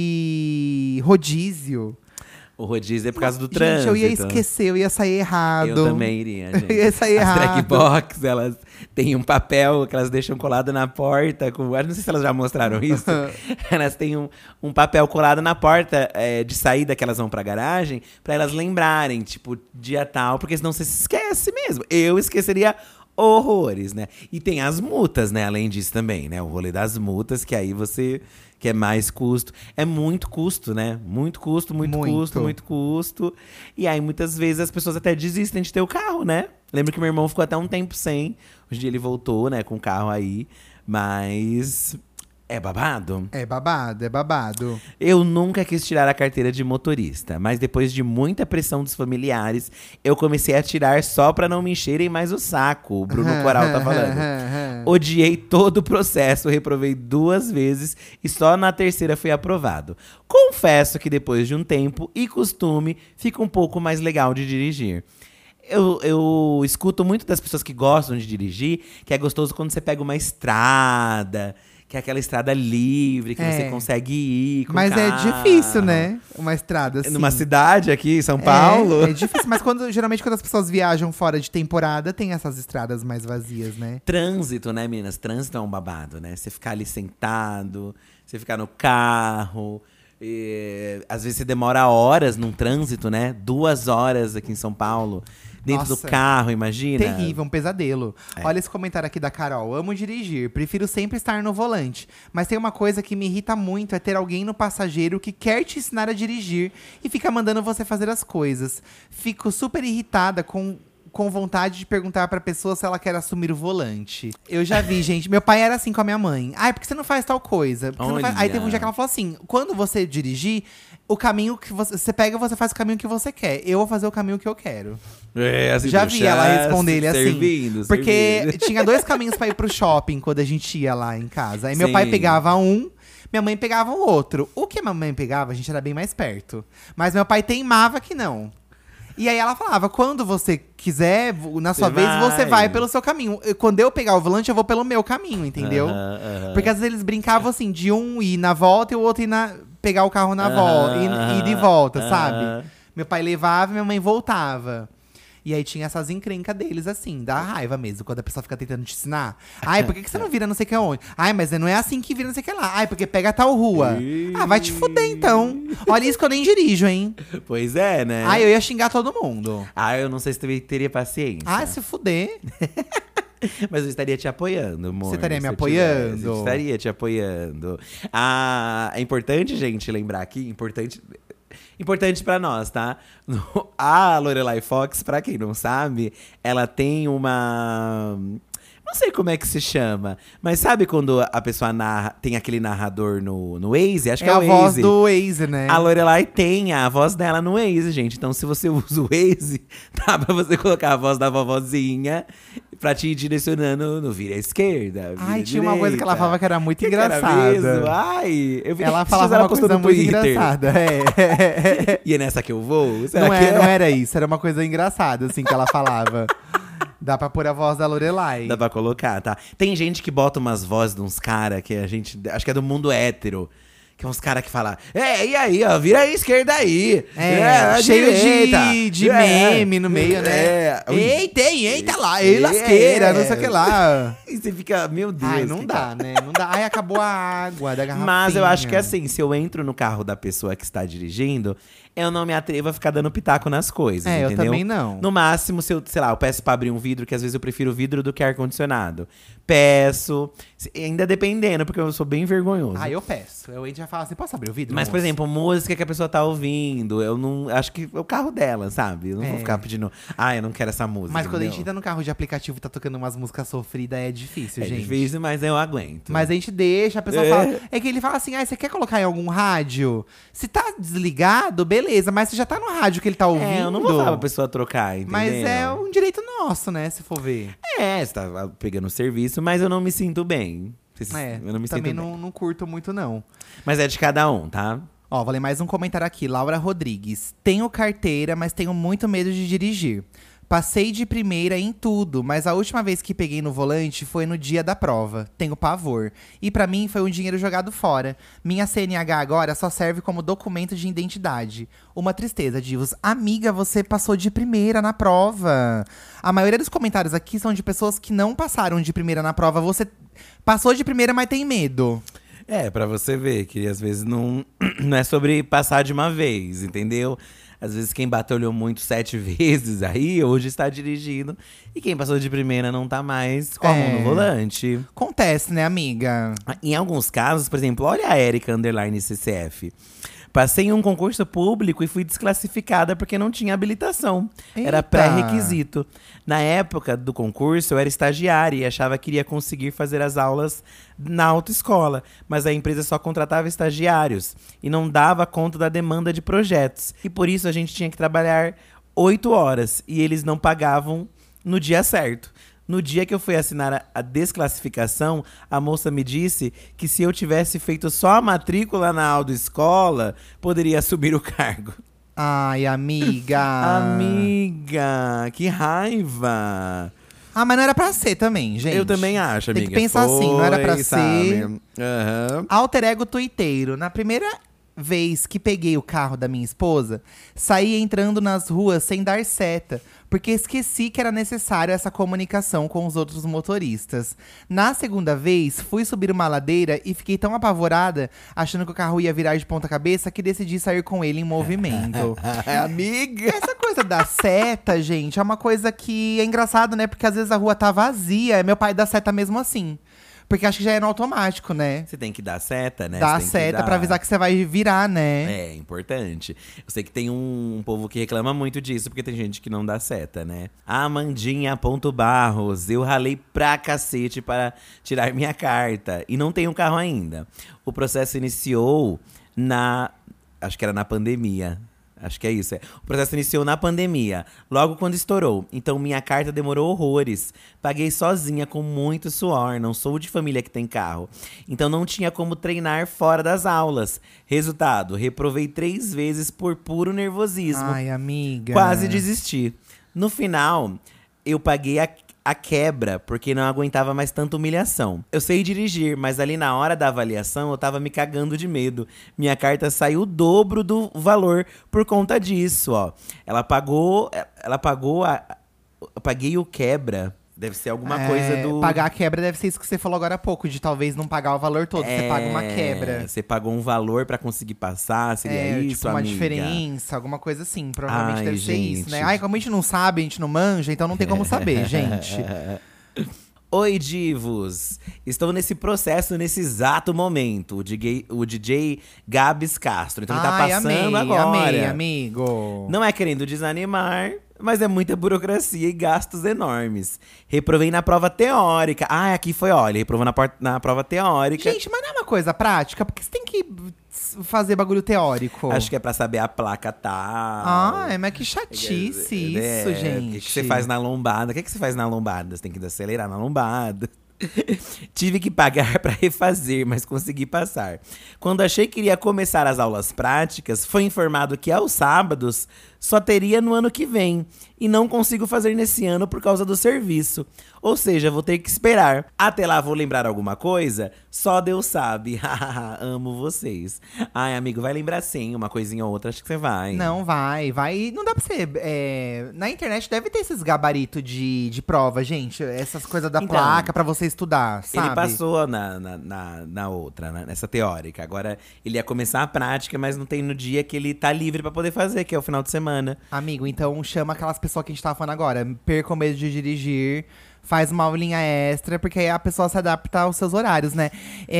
de rodízio. O rodízio é por causa do Gente, trânsito. eu ia esquecer, eu ia sair errado. Eu também iria, gente. Eu ia sair errado. As trackbox, elas têm um papel que elas deixam colado na porta. Eu não sei se elas já mostraram isso. Elas têm um papel colado na porta de saída que elas vão pra garagem, pra elas lembrarem, tipo, dia tal, porque senão você se esquece mesmo. Eu esqueceria horrores, né? E tem as multas, né? Além disso também, né? O rolê das multas, que aí você… Que é mais custo. É muito custo, né? Muito custo, muito custo, muito custo. E aí, muitas vezes, as pessoas até desistem de ter o carro, né? Lembro que meu irmão ficou até um tempo sem. Hoje em dia ele voltou, né? Com o carro aí. Mas… É babado? É babado, é babado. Eu nunca quis tirar a carteira de motorista, mas depois de muita pressão dos familiares, eu comecei a tirar só pra não me encherem mais o saco. O Bruno Coral tá falando. Odiei todo o processo, reprovei 2 vezes e só na terceira fui aprovado. Confesso que depois de um tempo e costume, fica um pouco mais legal de dirigir. Eu escuto muito das pessoas que gostam de dirigir, que é gostoso quando você pega uma estrada… Que é aquela estrada livre, que você consegue ir com Mas carro. é difícil, né? Uma estrada assim. Numa cidade aqui, em São Paulo. É difícil, mas geralmente quando as pessoas viajam fora de temporada, tem essas estradas mais vazias, né? Trânsito, né, meninas? Trânsito é um babado, né? Você ficar ali sentado, você ficar no carro… às vezes você demora horas num trânsito, né? 2 horas aqui em São Paulo. Dentro do carro, imagina. Terrível, um pesadelo. Olha esse comentário aqui da Carol. Amo dirigir, prefiro sempre estar no volante. Mas tem uma coisa que me irrita muito, é ter alguém no passageiro que quer te ensinar a dirigir e fica mandando você fazer as coisas. Fico super irritada com vontade de perguntar pra pessoa se ela quer assumir o volante. Eu já vi, gente. Meu pai era assim com a minha mãe. Ai, por que você não faz tal coisa? Aí teve um dia que ela falou assim, quando você dirigir, o caminho que você pega, você faz o caminho que você quer. Eu vou fazer o caminho que eu quero. Assim, já vi ela responder ele assim. Servindo. Porque tinha 2 caminhos pra ir pro shopping quando a gente ia lá em casa. Aí meu pai pegava um, minha mãe pegava o outro. O que a minha mãe pegava, a gente era bem mais perto. Mas meu pai teimava que não. E aí ela falava, quando você quiser, na sua vez, você vai pelo seu caminho. Quando eu pegar o volante, eu vou pelo meu caminho, entendeu? Porque às vezes eles brincavam assim, de um ir na volta e o outro pegar o carro na volta, e de volta, sabe? Meu pai levava e minha mãe voltava. E aí tinha essas encrencas deles, assim, dá raiva mesmo, quando a pessoa fica tentando te ensinar. Ai, por que você não vira não sei o que onde? Ai, mas não é assim que vira não sei o que lá. Ai, porque pega tal rua. Ah, vai te fuder então. Olha isso que eu nem dirijo, hein? Pois é, né? Ai, eu ia xingar todo mundo. Ah, eu não sei se eu teria paciência. Ah, se fuder. Mas eu estaria te apoiando, amor. Você estaria me apoiando? Eu estaria te apoiando. Ah, é importante, gente, lembrar aqui, importante pra nós, tá? A Lorelai Fox, pra quem não sabe, ela tem uma… Não sei como é que se chama, mas sabe quando a pessoa tem aquele narrador no Waze? Acho que é o Waze. É a voz do Waze, né? A Lorelai tem a voz dela no Waze, gente. Então, se você usa o Waze, dá pra você colocar a voz da vovozinha pra te ir direcionando no vira à esquerda, vira Ai, tinha direita. uma coisa que ela falava que era muito engraçada. Era mesmo? Ai, eu vi ela que falava uma coisa muito engraçada. E é nessa que eu vou? Não era isso, era uma coisa engraçada, assim, que ela falava. Dá pra pôr a voz da Lorelai. Dá pra colocar, tá? Tem gente que bota umas vozes de uns caras que a gente… Acho que é do mundo hétero. Que é uns caras que falam… e aí, ó, vira a esquerda aí. Cheio de meme no meio, né? Eita lá, lasqueira, não sei o que lá. E você fica, meu Deus. Ai, não dá, né? Não dá. Ai, acabou a água da garrafinha. Mas eu acho que assim, se eu entro no carro da pessoa que está dirigindo… Eu não me atrevo a ficar dando pitaco nas coisas, entendeu? Eu também não. No máximo, se eu, sei lá, eu peço pra abrir um vidro, que às vezes eu prefiro vidro do que ar-condicionado. Peço, ainda dependendo, porque eu sou bem vergonhoso. Ah, eu peço. Eu já falo assim, posso abrir o vidro? Mas, por exemplo, música que a pessoa tá ouvindo, eu não… Acho que é o carro dela, sabe? Eu não vou ficar pedindo… eu não quero essa música. Mas quando a gente entra no carro de aplicativo e tá tocando umas músicas sofridas, é difícil, gente. É difícil, mas eu aguento. Mas a gente deixa, a pessoa fala… É que ele fala assim, você quer colocar em algum rádio? Se tá desligado, beleza. Mas você já tá no rádio que ele tá ouvindo. Eu não vou falar pra pessoa trocar, entendeu? Mas é um direito nosso, né, se for ver. Você tá pegando o serviço, mas eu não me sinto bem. Eu não me também sinto bem. Não curto muito, não. Mas é de cada um, tá? Ó, vou ler mais um comentário aqui. Laura Rodrigues. Tenho carteira, mas tenho muito medo de dirigir. Passei de primeira em tudo, mas a última vez que peguei no volante foi no dia da prova. Tenho pavor. E pra mim foi um dinheiro jogado fora. Minha CNH agora só serve como documento de identidade. Uma tristeza, Divos. Amiga, você passou de primeira na prova. A maioria dos comentários aqui são de pessoas que não passaram de primeira na prova. Você passou de primeira, mas tem medo. Pra você ver que às vezes não não é sobre passar de uma vez, entendeu? Às vezes quem batalhou muito 7 vezes aí, hoje está dirigindo. E quem passou de primeira não tá mais com a mão no volante. Acontece, né, amiga? Em alguns casos, por exemplo, olha a Erika _ CCF. Passei em um concurso público e fui desclassificada porque não tinha habilitação. Era Eita. pré-requisito. Na época do concurso, eu era estagiária e achava que iria conseguir fazer as aulas na autoescola. Mas a empresa só contratava estagiários e não dava conta da demanda de projetos. E por isso a gente tinha que trabalhar 8 horas e eles não pagavam no dia certo. No dia que eu fui assinar a desclassificação, a moça me disse que se eu tivesse feito só a matrícula na autoescola, poderia assumir o cargo. Ai, amiga. Amiga, que raiva. Ah, mas não era pra ser também, gente. Eu também acho, amiga. Tem que pensar assim, não era pra ser. Aham. Alter ego tuiteiro. Na primeira vez que peguei o carro da minha esposa, saí entrando nas ruas sem dar seta, porque esqueci que era necessário essa comunicação com os outros motoristas. Na segunda vez, fui subir uma ladeira e fiquei tão apavorada, achando que o carro ia virar de ponta cabeça, que decidi sair com ele em movimento. Amiga! Essa coisa da seta, gente, é uma coisa que é engraçado, né? Porque às vezes a rua tá vazia, meu pai dá seta mesmo assim. Porque acho que já é no automático, né? Você tem que dar seta, né? Dá Você tem que seta dar. pra avisar que você vai virar, né? É, importante. Eu sei que tem um povo que reclama muito disso, porque tem gente que não dá seta, né? Amandinha.Barros, eu ralei pra cacete para tirar minha carta. E não tenho carro ainda. O processo iniciou acho que era na pandemia. Acho que é isso. O processo iniciou na pandemia, logo quando estourou. Então minha carta demorou horrores. Paguei sozinha, com muito suor. Não sou de família que tem carro. Então não tinha como treinar fora das aulas. Resultado, reprovei 3 vezes por puro nervosismo. Ai, amiga. Quase desisti. No final, eu paguei a quebra, porque não aguentava mais tanta humilhação. Eu sei dirigir, mas ali na hora da avaliação eu tava me cagando de medo. Minha carta saiu o dobro do valor por conta disso, ó. Eu paguei o quebra. Deve ser alguma coisa do… Pagar a quebra deve ser isso que você falou agora há pouco, de talvez não pagar o valor todo. Você paga uma quebra. Você pagou um valor pra conseguir passar, seria isso, tipo uma amiga? diferença, alguma coisa assim. Provavelmente Ai, deve ser isso, gente. né? Ai, como a gente não sabe, a gente não manja, então não tem como saber, gente. Oi, divos! Estou nesse processo, nesse exato momento. O DJ Gabs Castro. Então ele tá passando agora. Amei, amigo. Não é querendo desanimar, mas é muita burocracia e gastos enormes. Reprovei na prova teórica. Ah, aqui foi, olha, reprovou na prova teórica. Gente, mas não é uma coisa prática? Porque você tem que fazer bagulho teórico. Acho que é pra saber a placa tal. Ah, mas que chatice isso, gente. O que você faz na lombada? O que você faz na lombada? Você tem que acelerar na lombada. Tive que pagar para refazer, mas consegui passar. Quando achei que iria começar as aulas práticas, foi informado que aos sábados só teria no ano que vem. E não consigo fazer nesse ano por causa do serviço. Ou seja, vou ter que esperar. Até lá vou lembrar alguma coisa? Só Deus sabe. Amo vocês. Ai, amigo, vai lembrar sim, uma coisinha ou outra, acho que você vai. Não, vai. Não dá pra você… na internet deve ter esses gabaritos de prova, gente. Essas coisas da Então, placa pra você estudar, sabe? Ele passou na outra, nessa teórica. Agora, ele ia começar a prática, mas não tem no dia que ele tá livre pra poder fazer, que é o final de semana. Amigo, então chama aquelas pessoas que a gente tava falando agora. Perca o medo de dirigir. Faz uma aulinha extra, porque aí a pessoa se adapta aos seus horários, né?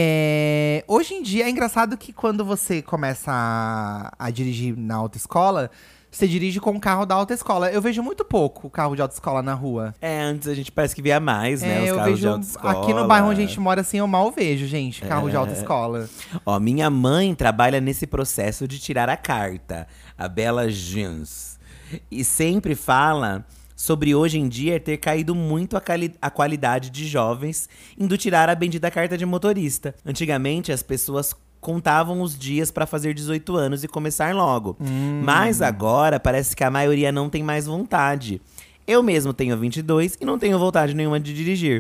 Hoje em dia, é engraçado que quando você começa a dirigir na autoescola, você dirige com o carro da autoescola. Eu vejo muito pouco o carro de autoescola na rua. Antes a gente parece que via mais, né? Os carros de autoescola. Aqui no bairro onde a gente mora, assim, eu mal vejo, gente, carro de autoescola. Ó, minha mãe trabalha nesse processo de tirar a carta, a Bela Jeans. E sempre fala sobre hoje em dia ter caído muito a qualidade de jovens indo tirar a bendita carta de motorista. Antigamente, as pessoas contavam os dias pra fazer 18 anos e começar logo. Mas agora, parece que a maioria não tem mais vontade. Eu mesmo tenho 22 e não tenho vontade nenhuma de dirigir.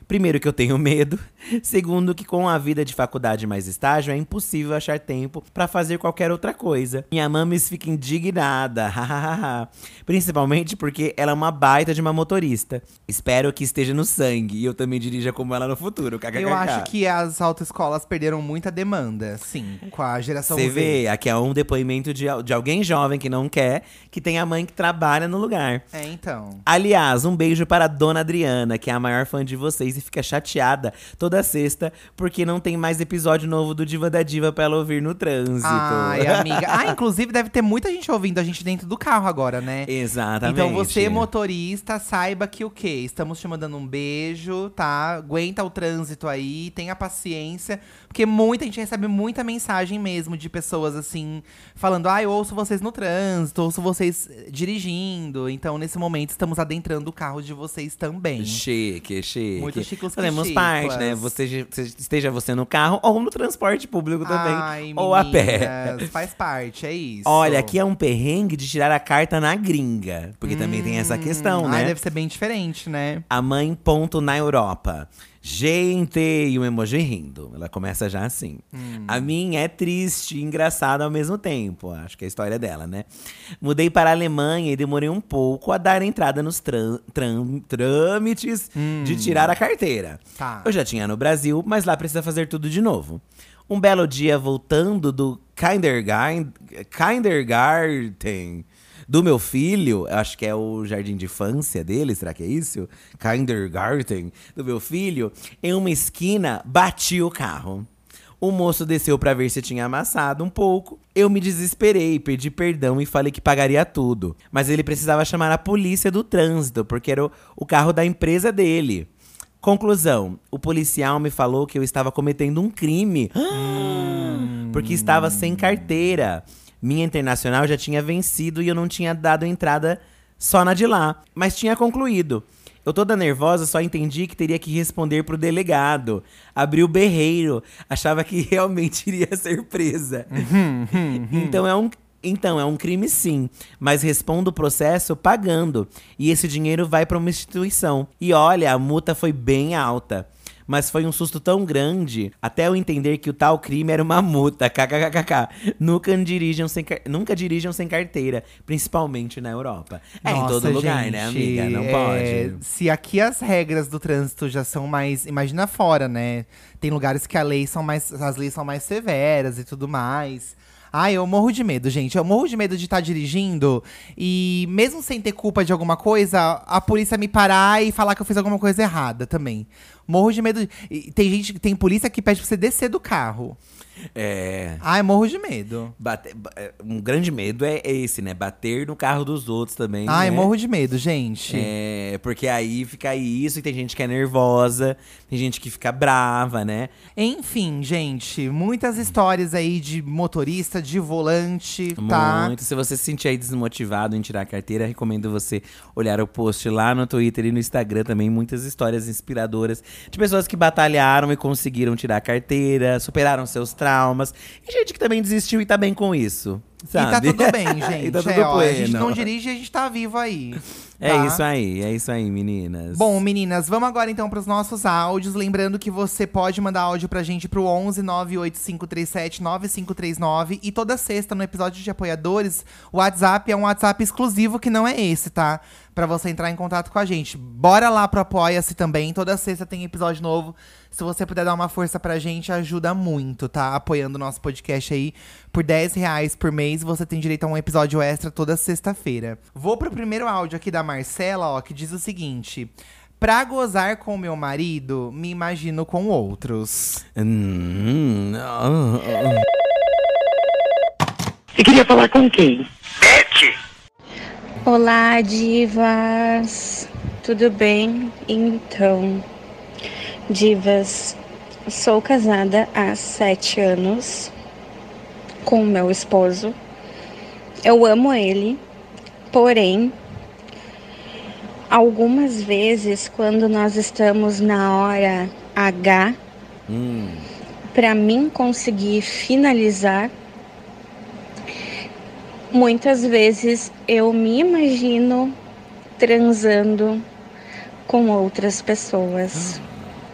Primeiro que eu tenho medo. Segundo que com a vida de faculdade mais estágio é impossível achar tempo pra fazer qualquer outra coisa. Minha mames fica indignada, principalmente porque ela é uma baita de uma motorista. Espero que esteja no sangue e eu também dirija como ela no futuro. KKKK. Eu acho que as autoescolas perderam muita demanda, sim, com a geração Você Z. vê, aqui é um depoimento de alguém jovem que não quer, que tem a mãe que trabalha no lugar. É, então. Aliás, um beijo para a Dona Adriana, que é a maior fã de vocês e fica chateada toda sexta porque não tem mais episódio novo do Diva da Diva pra ela ouvir no trânsito. Ai, amiga. Inclusive deve ter muita gente ouvindo a gente dentro do carro agora, né? Exatamente. Então você, motorista, saiba que o quê? Estamos te mandando um beijo, tá? Aguenta o trânsito aí, tenha paciência. Porque muita gente recebe muita mensagem mesmo de pessoas assim, falando: eu ouço vocês no trânsito, ouço vocês dirigindo. Então, nesse momento, estamos adentrando o carro de vocês também. Chique. Muito chicos que Fazemos chiclas. parte, né? Esteja você no carro ou no transporte público também. Ai, ou a pé. meninas, faz parte, é isso. Olha, aqui é um perrengue de tirar a carta na gringa. Porque também tem essa questão, né? Deve ser bem diferente, né? A mãe ponto na Europa. Gente, e um emoji rindo. Ela começa já assim. A minha é triste e engraçada ao mesmo tempo. Acho que é a história dela, né? Mudei para a Alemanha e demorei um pouco a dar entrada nos trâmites de tirar a carteira. Tá. Eu já tinha no Brasil, mas lá precisa fazer tudo de novo. Um belo dia, voltando do kindergarten do meu filho, acho que é o jardim de infância dele, será que é isso? Kindergarten do meu filho, em uma esquina, bati o carro. O moço desceu pra ver se tinha amassado um pouco. Eu me desesperei, pedi perdão e falei que pagaria tudo. Mas ele precisava chamar a polícia do trânsito, porque era o carro da empresa dele. Conclusão, o policial me falou que eu estava cometendo um crime. Porque estava sem carteira. Minha internacional já tinha vencido e eu não tinha dado entrada só na de lá. Mas tinha concluído. Eu toda nervosa só entendi que teria que responder pro delegado. Abri o berreiro. Achava que realmente iria ser presa. Então é um crime sim, mas respondo o processo pagando. E esse dinheiro vai para uma instituição. E olha, a multa foi bem alta. Mas foi um susto tão grande, até eu entender que o tal crime era uma multa. KKKK. Nunca dirijam sem carteira, principalmente na Europa. Nossa, em todo lugar, gente, né, amiga? Não pode. Se aqui as regras do trânsito já são mais… Imagina fora, né? Tem lugares que as leis são mais severas e tudo mais. Eu morro de medo, gente. Eu morro de medo de estar dirigindo e, mesmo sem ter culpa de alguma coisa, a polícia me parar e falar que eu fiz alguma coisa errada também. Morro de medo. Tem polícia que pede pra você descer do carro. Morro de medo. Um grande medo é esse, né? Bater no carro dos outros também. Né? Morro de medo, gente. Porque aí fica isso, e tem gente que é nervosa, tem gente que fica brava, né? Enfim, gente, muitas histórias aí de motorista, de volante, tá? Muito. Se você se sentir aí desmotivado em tirar a carteira, recomendo você olhar o post lá no Twitter e no Instagram também. Muitas histórias inspiradoras de pessoas que batalharam e conseguiram tirar a carteira, superaram seus traumas. E gente que também desistiu e tá bem com isso, sabe? E tá tudo bem, gente. E tá tudo a gente pleno. não dirige e a gente tá vivo aí. É tá? isso aí, meninas. Bom, meninas, vamos agora então pros nossos áudios. Lembrando que você pode mandar áudio pra gente pro 11 98537 9539. E toda sexta, no episódio de apoiadores, o WhatsApp é um WhatsApp exclusivo que não é esse, tá? Pra você entrar em contato com a gente. Bora lá pro Apoia-se também. Toda sexta tem episódio novo. Se você puder dar uma força pra gente, ajuda muito, tá? Apoiando o nosso podcast aí por R$10 por mês. Você tem direito a um episódio extra toda sexta-feira. Vou pro primeiro áudio aqui da Marcela, ó, que diz o seguinte: pra gozar com meu marido, me imagino com outros. Você queria falar com quem? Olá, divas! Tudo bem? Então, divas, sou casada há 7 anos com o meu esposo. Eu amo ele, porém, algumas vezes, quando nós estamos na hora H, para mim conseguir finalizar, muitas vezes eu me imagino transando com outras pessoas.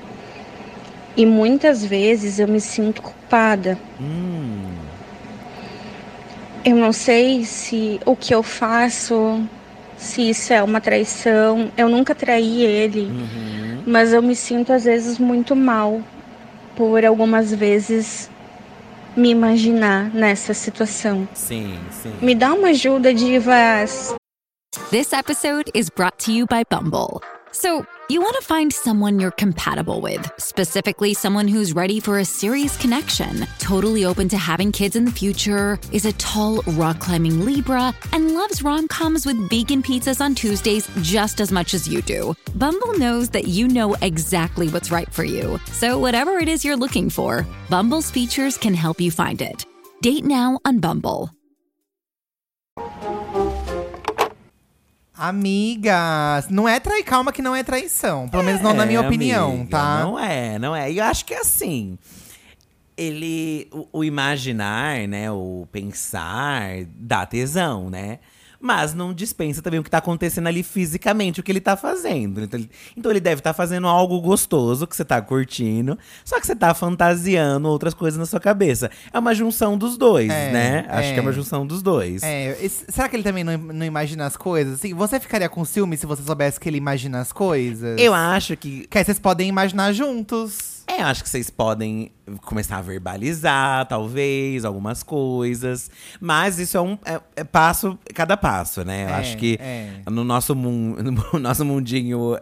E muitas vezes eu me sinto culpada. Eu não sei se o que eu faço, se isso é uma traição. Eu nunca traí ele, mas eu me sinto às vezes muito mal por algumas vezes me imaginar nessa situação. Sim. Me dá uma ajuda, divas. This episode is brought to you by Bumble. So, you want to find someone you're compatible with, specifically someone who's ready for a serious connection, totally open to having kids in the future, is a tall, rock-climbing Libra, and loves rom-coms with vegan pizzas on Tuesdays just as much as you do. Bumble knows that you know exactly what's right for you. So whatever it is you're looking for, Bumble's features can help you find it. Date now on Bumble. Amigas, não é calma que não é traição. Pelo menos não na minha opinião, amiga, tá? Não é. E eu acho que assim, o imaginar, né, o pensar, dá tesão, né? Mas não dispensa também o que tá acontecendo ali fisicamente, o que ele tá fazendo. Então ele deve estar fazendo algo gostoso, que você tá curtindo. Só que você tá fantasiando outras coisas na sua cabeça. É uma junção dos dois, né? Acho que é uma junção dos dois. Será que ele também não imagina as coisas? Assim, você ficaria com ciúme se você soubesse que ele imagina as coisas? Eu acho que… Que aí vocês podem imaginar juntos. Acho que vocês podem começar a verbalizar, talvez, algumas coisas. Mas isso é passo, cada passo, né? Eu acho que no nosso mundinho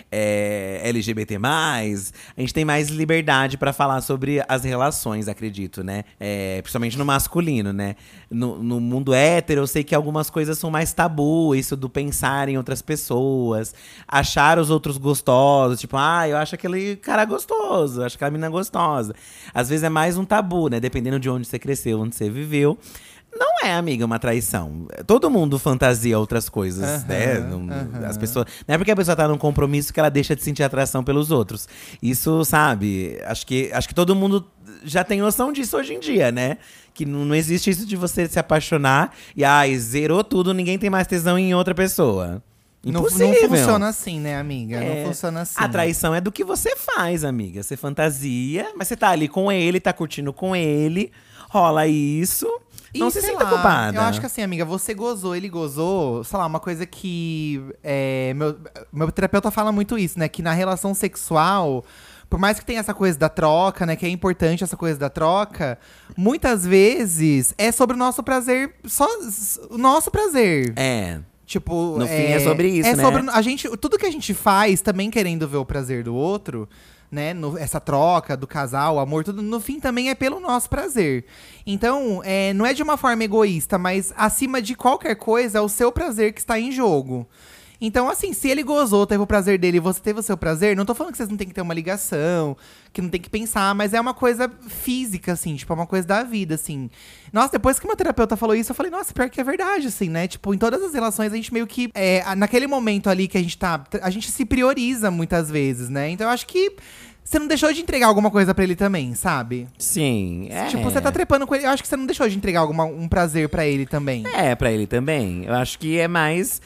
LGBT+, a gente tem mais liberdade pra falar sobre as relações, acredito, né? Principalmente no masculino, né? No mundo hétero, eu sei que algumas coisas são mais tabu. Isso do pensar em outras pessoas. Achar os outros gostosos. Tipo, eu acho aquele cara gostoso. Acho aquela menina gostosa. Às vezes é mais um tabu, né? Dependendo de onde você cresceu, onde você viveu. Não é, amiga, uma traição. Todo mundo fantasia outras coisas, né? As pessoas, não é porque a pessoa tá num compromisso que ela deixa de sentir atração pelos outros. Isso, sabe? Acho que todo mundo já tem noção disso hoje em dia, né? Que não existe isso de você se apaixonar e zerou tudo, ninguém tem mais tesão em outra pessoa. Impossível. Não funciona assim, né, amiga? Não funciona assim. A traição é do que você faz, amiga. Você fantasia, mas você tá ali com ele, tá curtindo com ele. Rola isso. Não se sinta culpada. Eu acho que assim, amiga, você gozou, ele gozou. Sei lá, uma coisa que… meu terapeuta fala muito isso, né? Que na relação sexual… Por mais que tenha essa coisa da troca, né? Que é importante essa coisa da troca. Muitas vezes é sobre o nosso prazer. Só o nosso prazer. Tipo, no fim é sobre isso, né? Sobre tudo que a gente faz, também querendo ver o prazer do outro, né? Essa troca do casal, o amor, tudo, no fim também é pelo nosso prazer. Então, não é de uma forma egoísta, mas acima de qualquer coisa, é o seu prazer que está em jogo. Então, assim, se ele gozou, teve o prazer dele e você teve o seu prazer, não tô falando que vocês não tem que ter uma ligação, que não tem que pensar, mas é uma coisa física, assim, tipo, é uma coisa da vida, assim. Nossa, depois que meu terapeuta falou isso, eu falei, nossa, pior que é verdade, assim, né? Tipo, em todas as relações, a gente meio que… naquele momento ali que a gente se prioriza muitas vezes, né? Então, eu acho que… Você não deixou de entregar alguma coisa pra ele também, sabe? Sim, Tipo, você tá trepando com ele. Eu acho que você não deixou de entregar um prazer pra ele também. Pra ele também. Eu acho que é mais…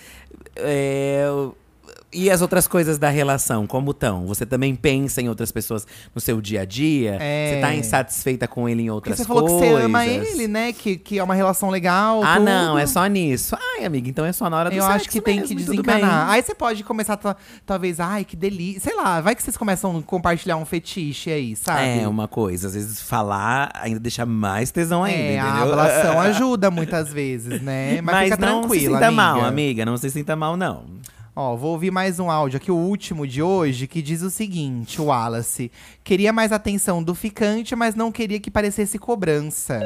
E as outras coisas da relação, como estão? Você também pensa em outras pessoas no seu dia a dia? Você tá insatisfeita com ele em outras coisas? Você falou que você ama ele, né? Que é uma relação legal, tudo. Não, é só nisso. Ai, amiga, então é só na hora do sexo. Eu acho que tem que desencanar. Aí você pode começar, talvez, que delícia. Sei lá, vai que vocês começam a compartilhar um fetiche aí, sabe? Uma coisa. Às vezes falar ainda deixa mais tesão ainda, entendeu? A ablação ajuda muitas vezes, né? Mas fica não tranquila, se sinta amiga. mal, amiga. Não se sinta mal, não. Vou ouvir mais um áudio aqui, o último de hoje, que diz o seguinte, o Wallace. Queria mais atenção do ficante, mas não queria que parecesse cobrança.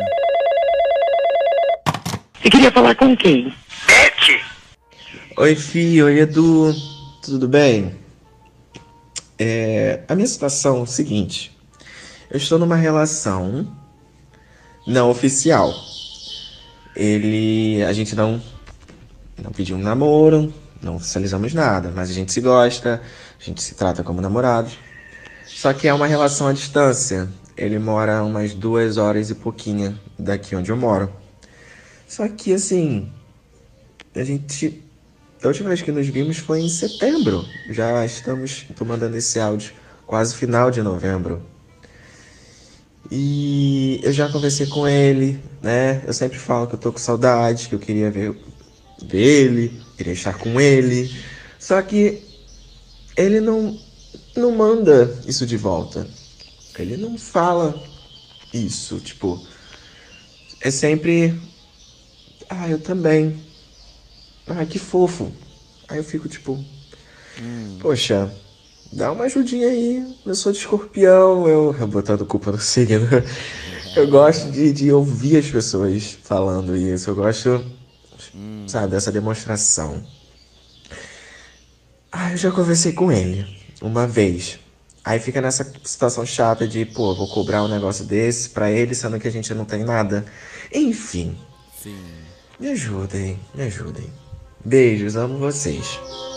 Você queria falar com quem? Oi, Fih. Oi, Edu. Tudo bem? A minha situação é o seguinte. Eu estou numa relação não oficial. A gente não pediu um namoro, não oficializamos nada, mas a gente se gosta, a gente se trata como namorado. Só que é uma relação à distância. Ele mora umas 2 horas e pouquinho daqui onde eu moro. Só que, assim, a última vez que nos vimos foi em setembro. Já estamos, tô mandando esse áudio, quase final de novembro. E eu já conversei com ele, né? Eu sempre falo que eu tô com saudade, que eu queria ver dele, queria estar com ele. Só que ele não manda isso de volta. Ele não fala isso, tipo, é sempre, eu também. Que fofo. Aí eu fico tipo, poxa, dá uma ajudinha aí. Eu sou de Escorpião, eu botando culpa no signo. Eu gosto de ouvir as pessoas falando isso. Eu gosto, sabe, dessa demonstração. Eu já conversei com ele uma vez. Aí fica nessa situação chata de, pô, vou cobrar um negócio desse pra ele, sendo que a gente não tem nada. Enfim. Sim. Me ajudem, me ajudem. Beijos, amo vocês.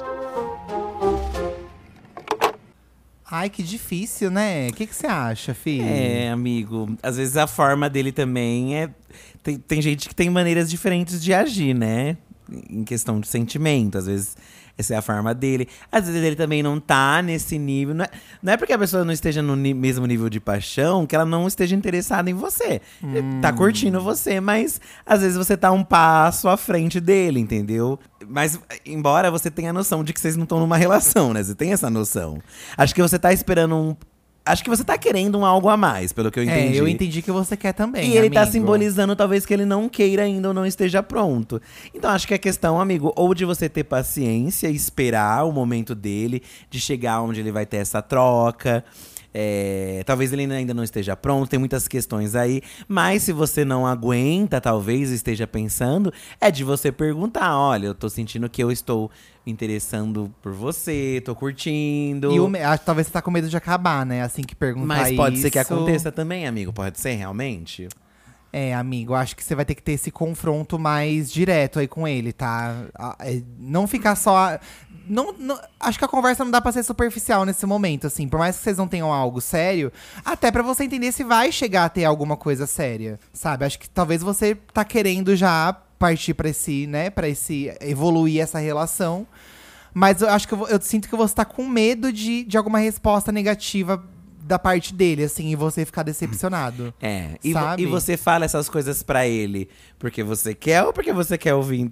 Ai, que difícil, né? O que você acha, filho? É, amigo. Às vezes a forma dele também é… Tem gente que tem maneiras diferentes de agir, né? Em questão de sentimento. Às vezes essa é a forma dele. Às vezes ele também não tá nesse nível. Não é porque a pessoa não esteja no mesmo nível de paixão que ela não esteja interessada em você. Ele tá curtindo você, mas às vezes você tá um passo à frente dele, entendeu? Mas embora você tenha a noção de que vocês não estão numa relação, né? Você tem essa noção. Acho que você tá esperando Acho que você tá querendo um algo a mais, pelo que eu entendi. Eu entendi que você quer também, E ele tá amigo. simbolizando talvez que ele não queira ainda ou não esteja pronto. Então acho que é questão, amigo, ou de você ter paciência e esperar o momento dele, de chegar onde ele vai ter essa troca. Talvez ele ainda não esteja pronto, tem muitas questões aí. Mas se você não aguenta, talvez esteja pensando, é de você perguntar: olha, eu tô sentindo que eu estou me interessando por você, tô curtindo. E talvez você tá com medo de acabar, né? Assim que perguntar Mas pode isso. ser que aconteça também, amigo. Pode ser, realmente. Amigo, acho que você vai ter que ter esse confronto mais direto aí com ele, tá? Não ficar só… acho que a conversa não dá pra ser superficial nesse momento, assim. Por mais que vocês não tenham algo sério, até pra você entender se vai chegar a ter alguma coisa séria, sabe? Acho que talvez você tá querendo já partir pra esse, né? Pra evoluir essa relação. Mas eu acho que eu sinto que você tá com medo de alguma resposta negativa da parte dele, assim, e você ficar decepcionado. E você fala essas coisas pra ele porque você quer ou porque você quer ouvir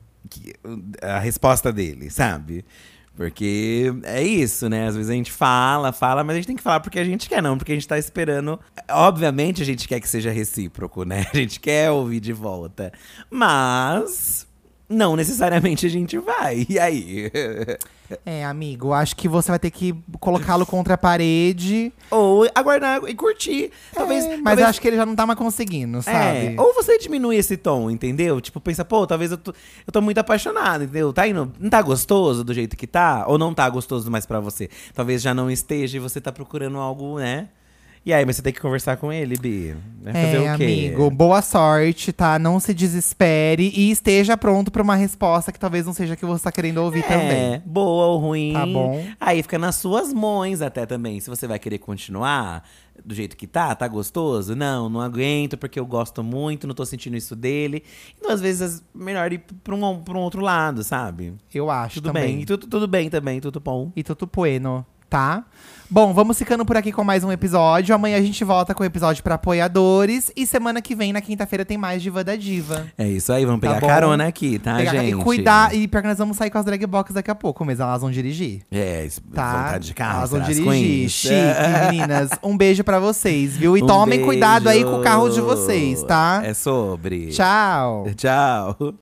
a resposta dele, sabe? Porque é isso, né? Às vezes a gente fala, mas a gente tem que falar porque a gente quer, não porque a gente tá esperando. Obviamente a gente quer que seja recíproco, né? A gente quer ouvir de volta. Mas não necessariamente a gente vai. E aí? Amigo, acho que você vai ter que colocá-lo contra a parede. Ou aguardar e curtir. Mas eu acho que ele já não tá mais conseguindo, sabe? Ou você diminui esse tom, entendeu? Tipo, pensa, pô, talvez eu tô muito apaixonado, entendeu? Tá indo, não tá gostoso do jeito que tá? Ou não tá gostoso mais pra você? Talvez já não esteja e você tá procurando algo, né? E aí, mas você tem que conversar com ele, Bi. Vai fazer o quê? Amigo, boa sorte, tá? Não se desespere e esteja pronto pra uma resposta que talvez não seja a que você tá querendo ouvir também. Boa ou ruim. Tá bom. Aí fica nas suas mãos até também. Se você vai querer continuar do jeito que tá gostoso? Não aguento porque eu gosto muito, não tô sentindo isso dele. Então, às vezes, é melhor ir pra um outro lado, sabe? Eu acho tudo também. Bem. E tudo bem também, tudo bom. E tudo bueno, tá? Bom, vamos ficando por aqui com mais um episódio. Amanhã a gente volta com o episódio pra apoiadores. E semana que vem, na quinta-feira, tem mais Diva da Diva. É isso aí, vamos pegar carona aqui, tá, gente? E cuidar. E pior que nós vamos sair com as drag box daqui a pouco mesmo. Elas vão dirigir. Tá? Vontade de carro. Elas vão dirigir. Chique, meninas. Um beijo pra vocês, viu? E tomem beijo. cuidado aí com o carro de vocês, tá? É sobre. Tchau. Tchau.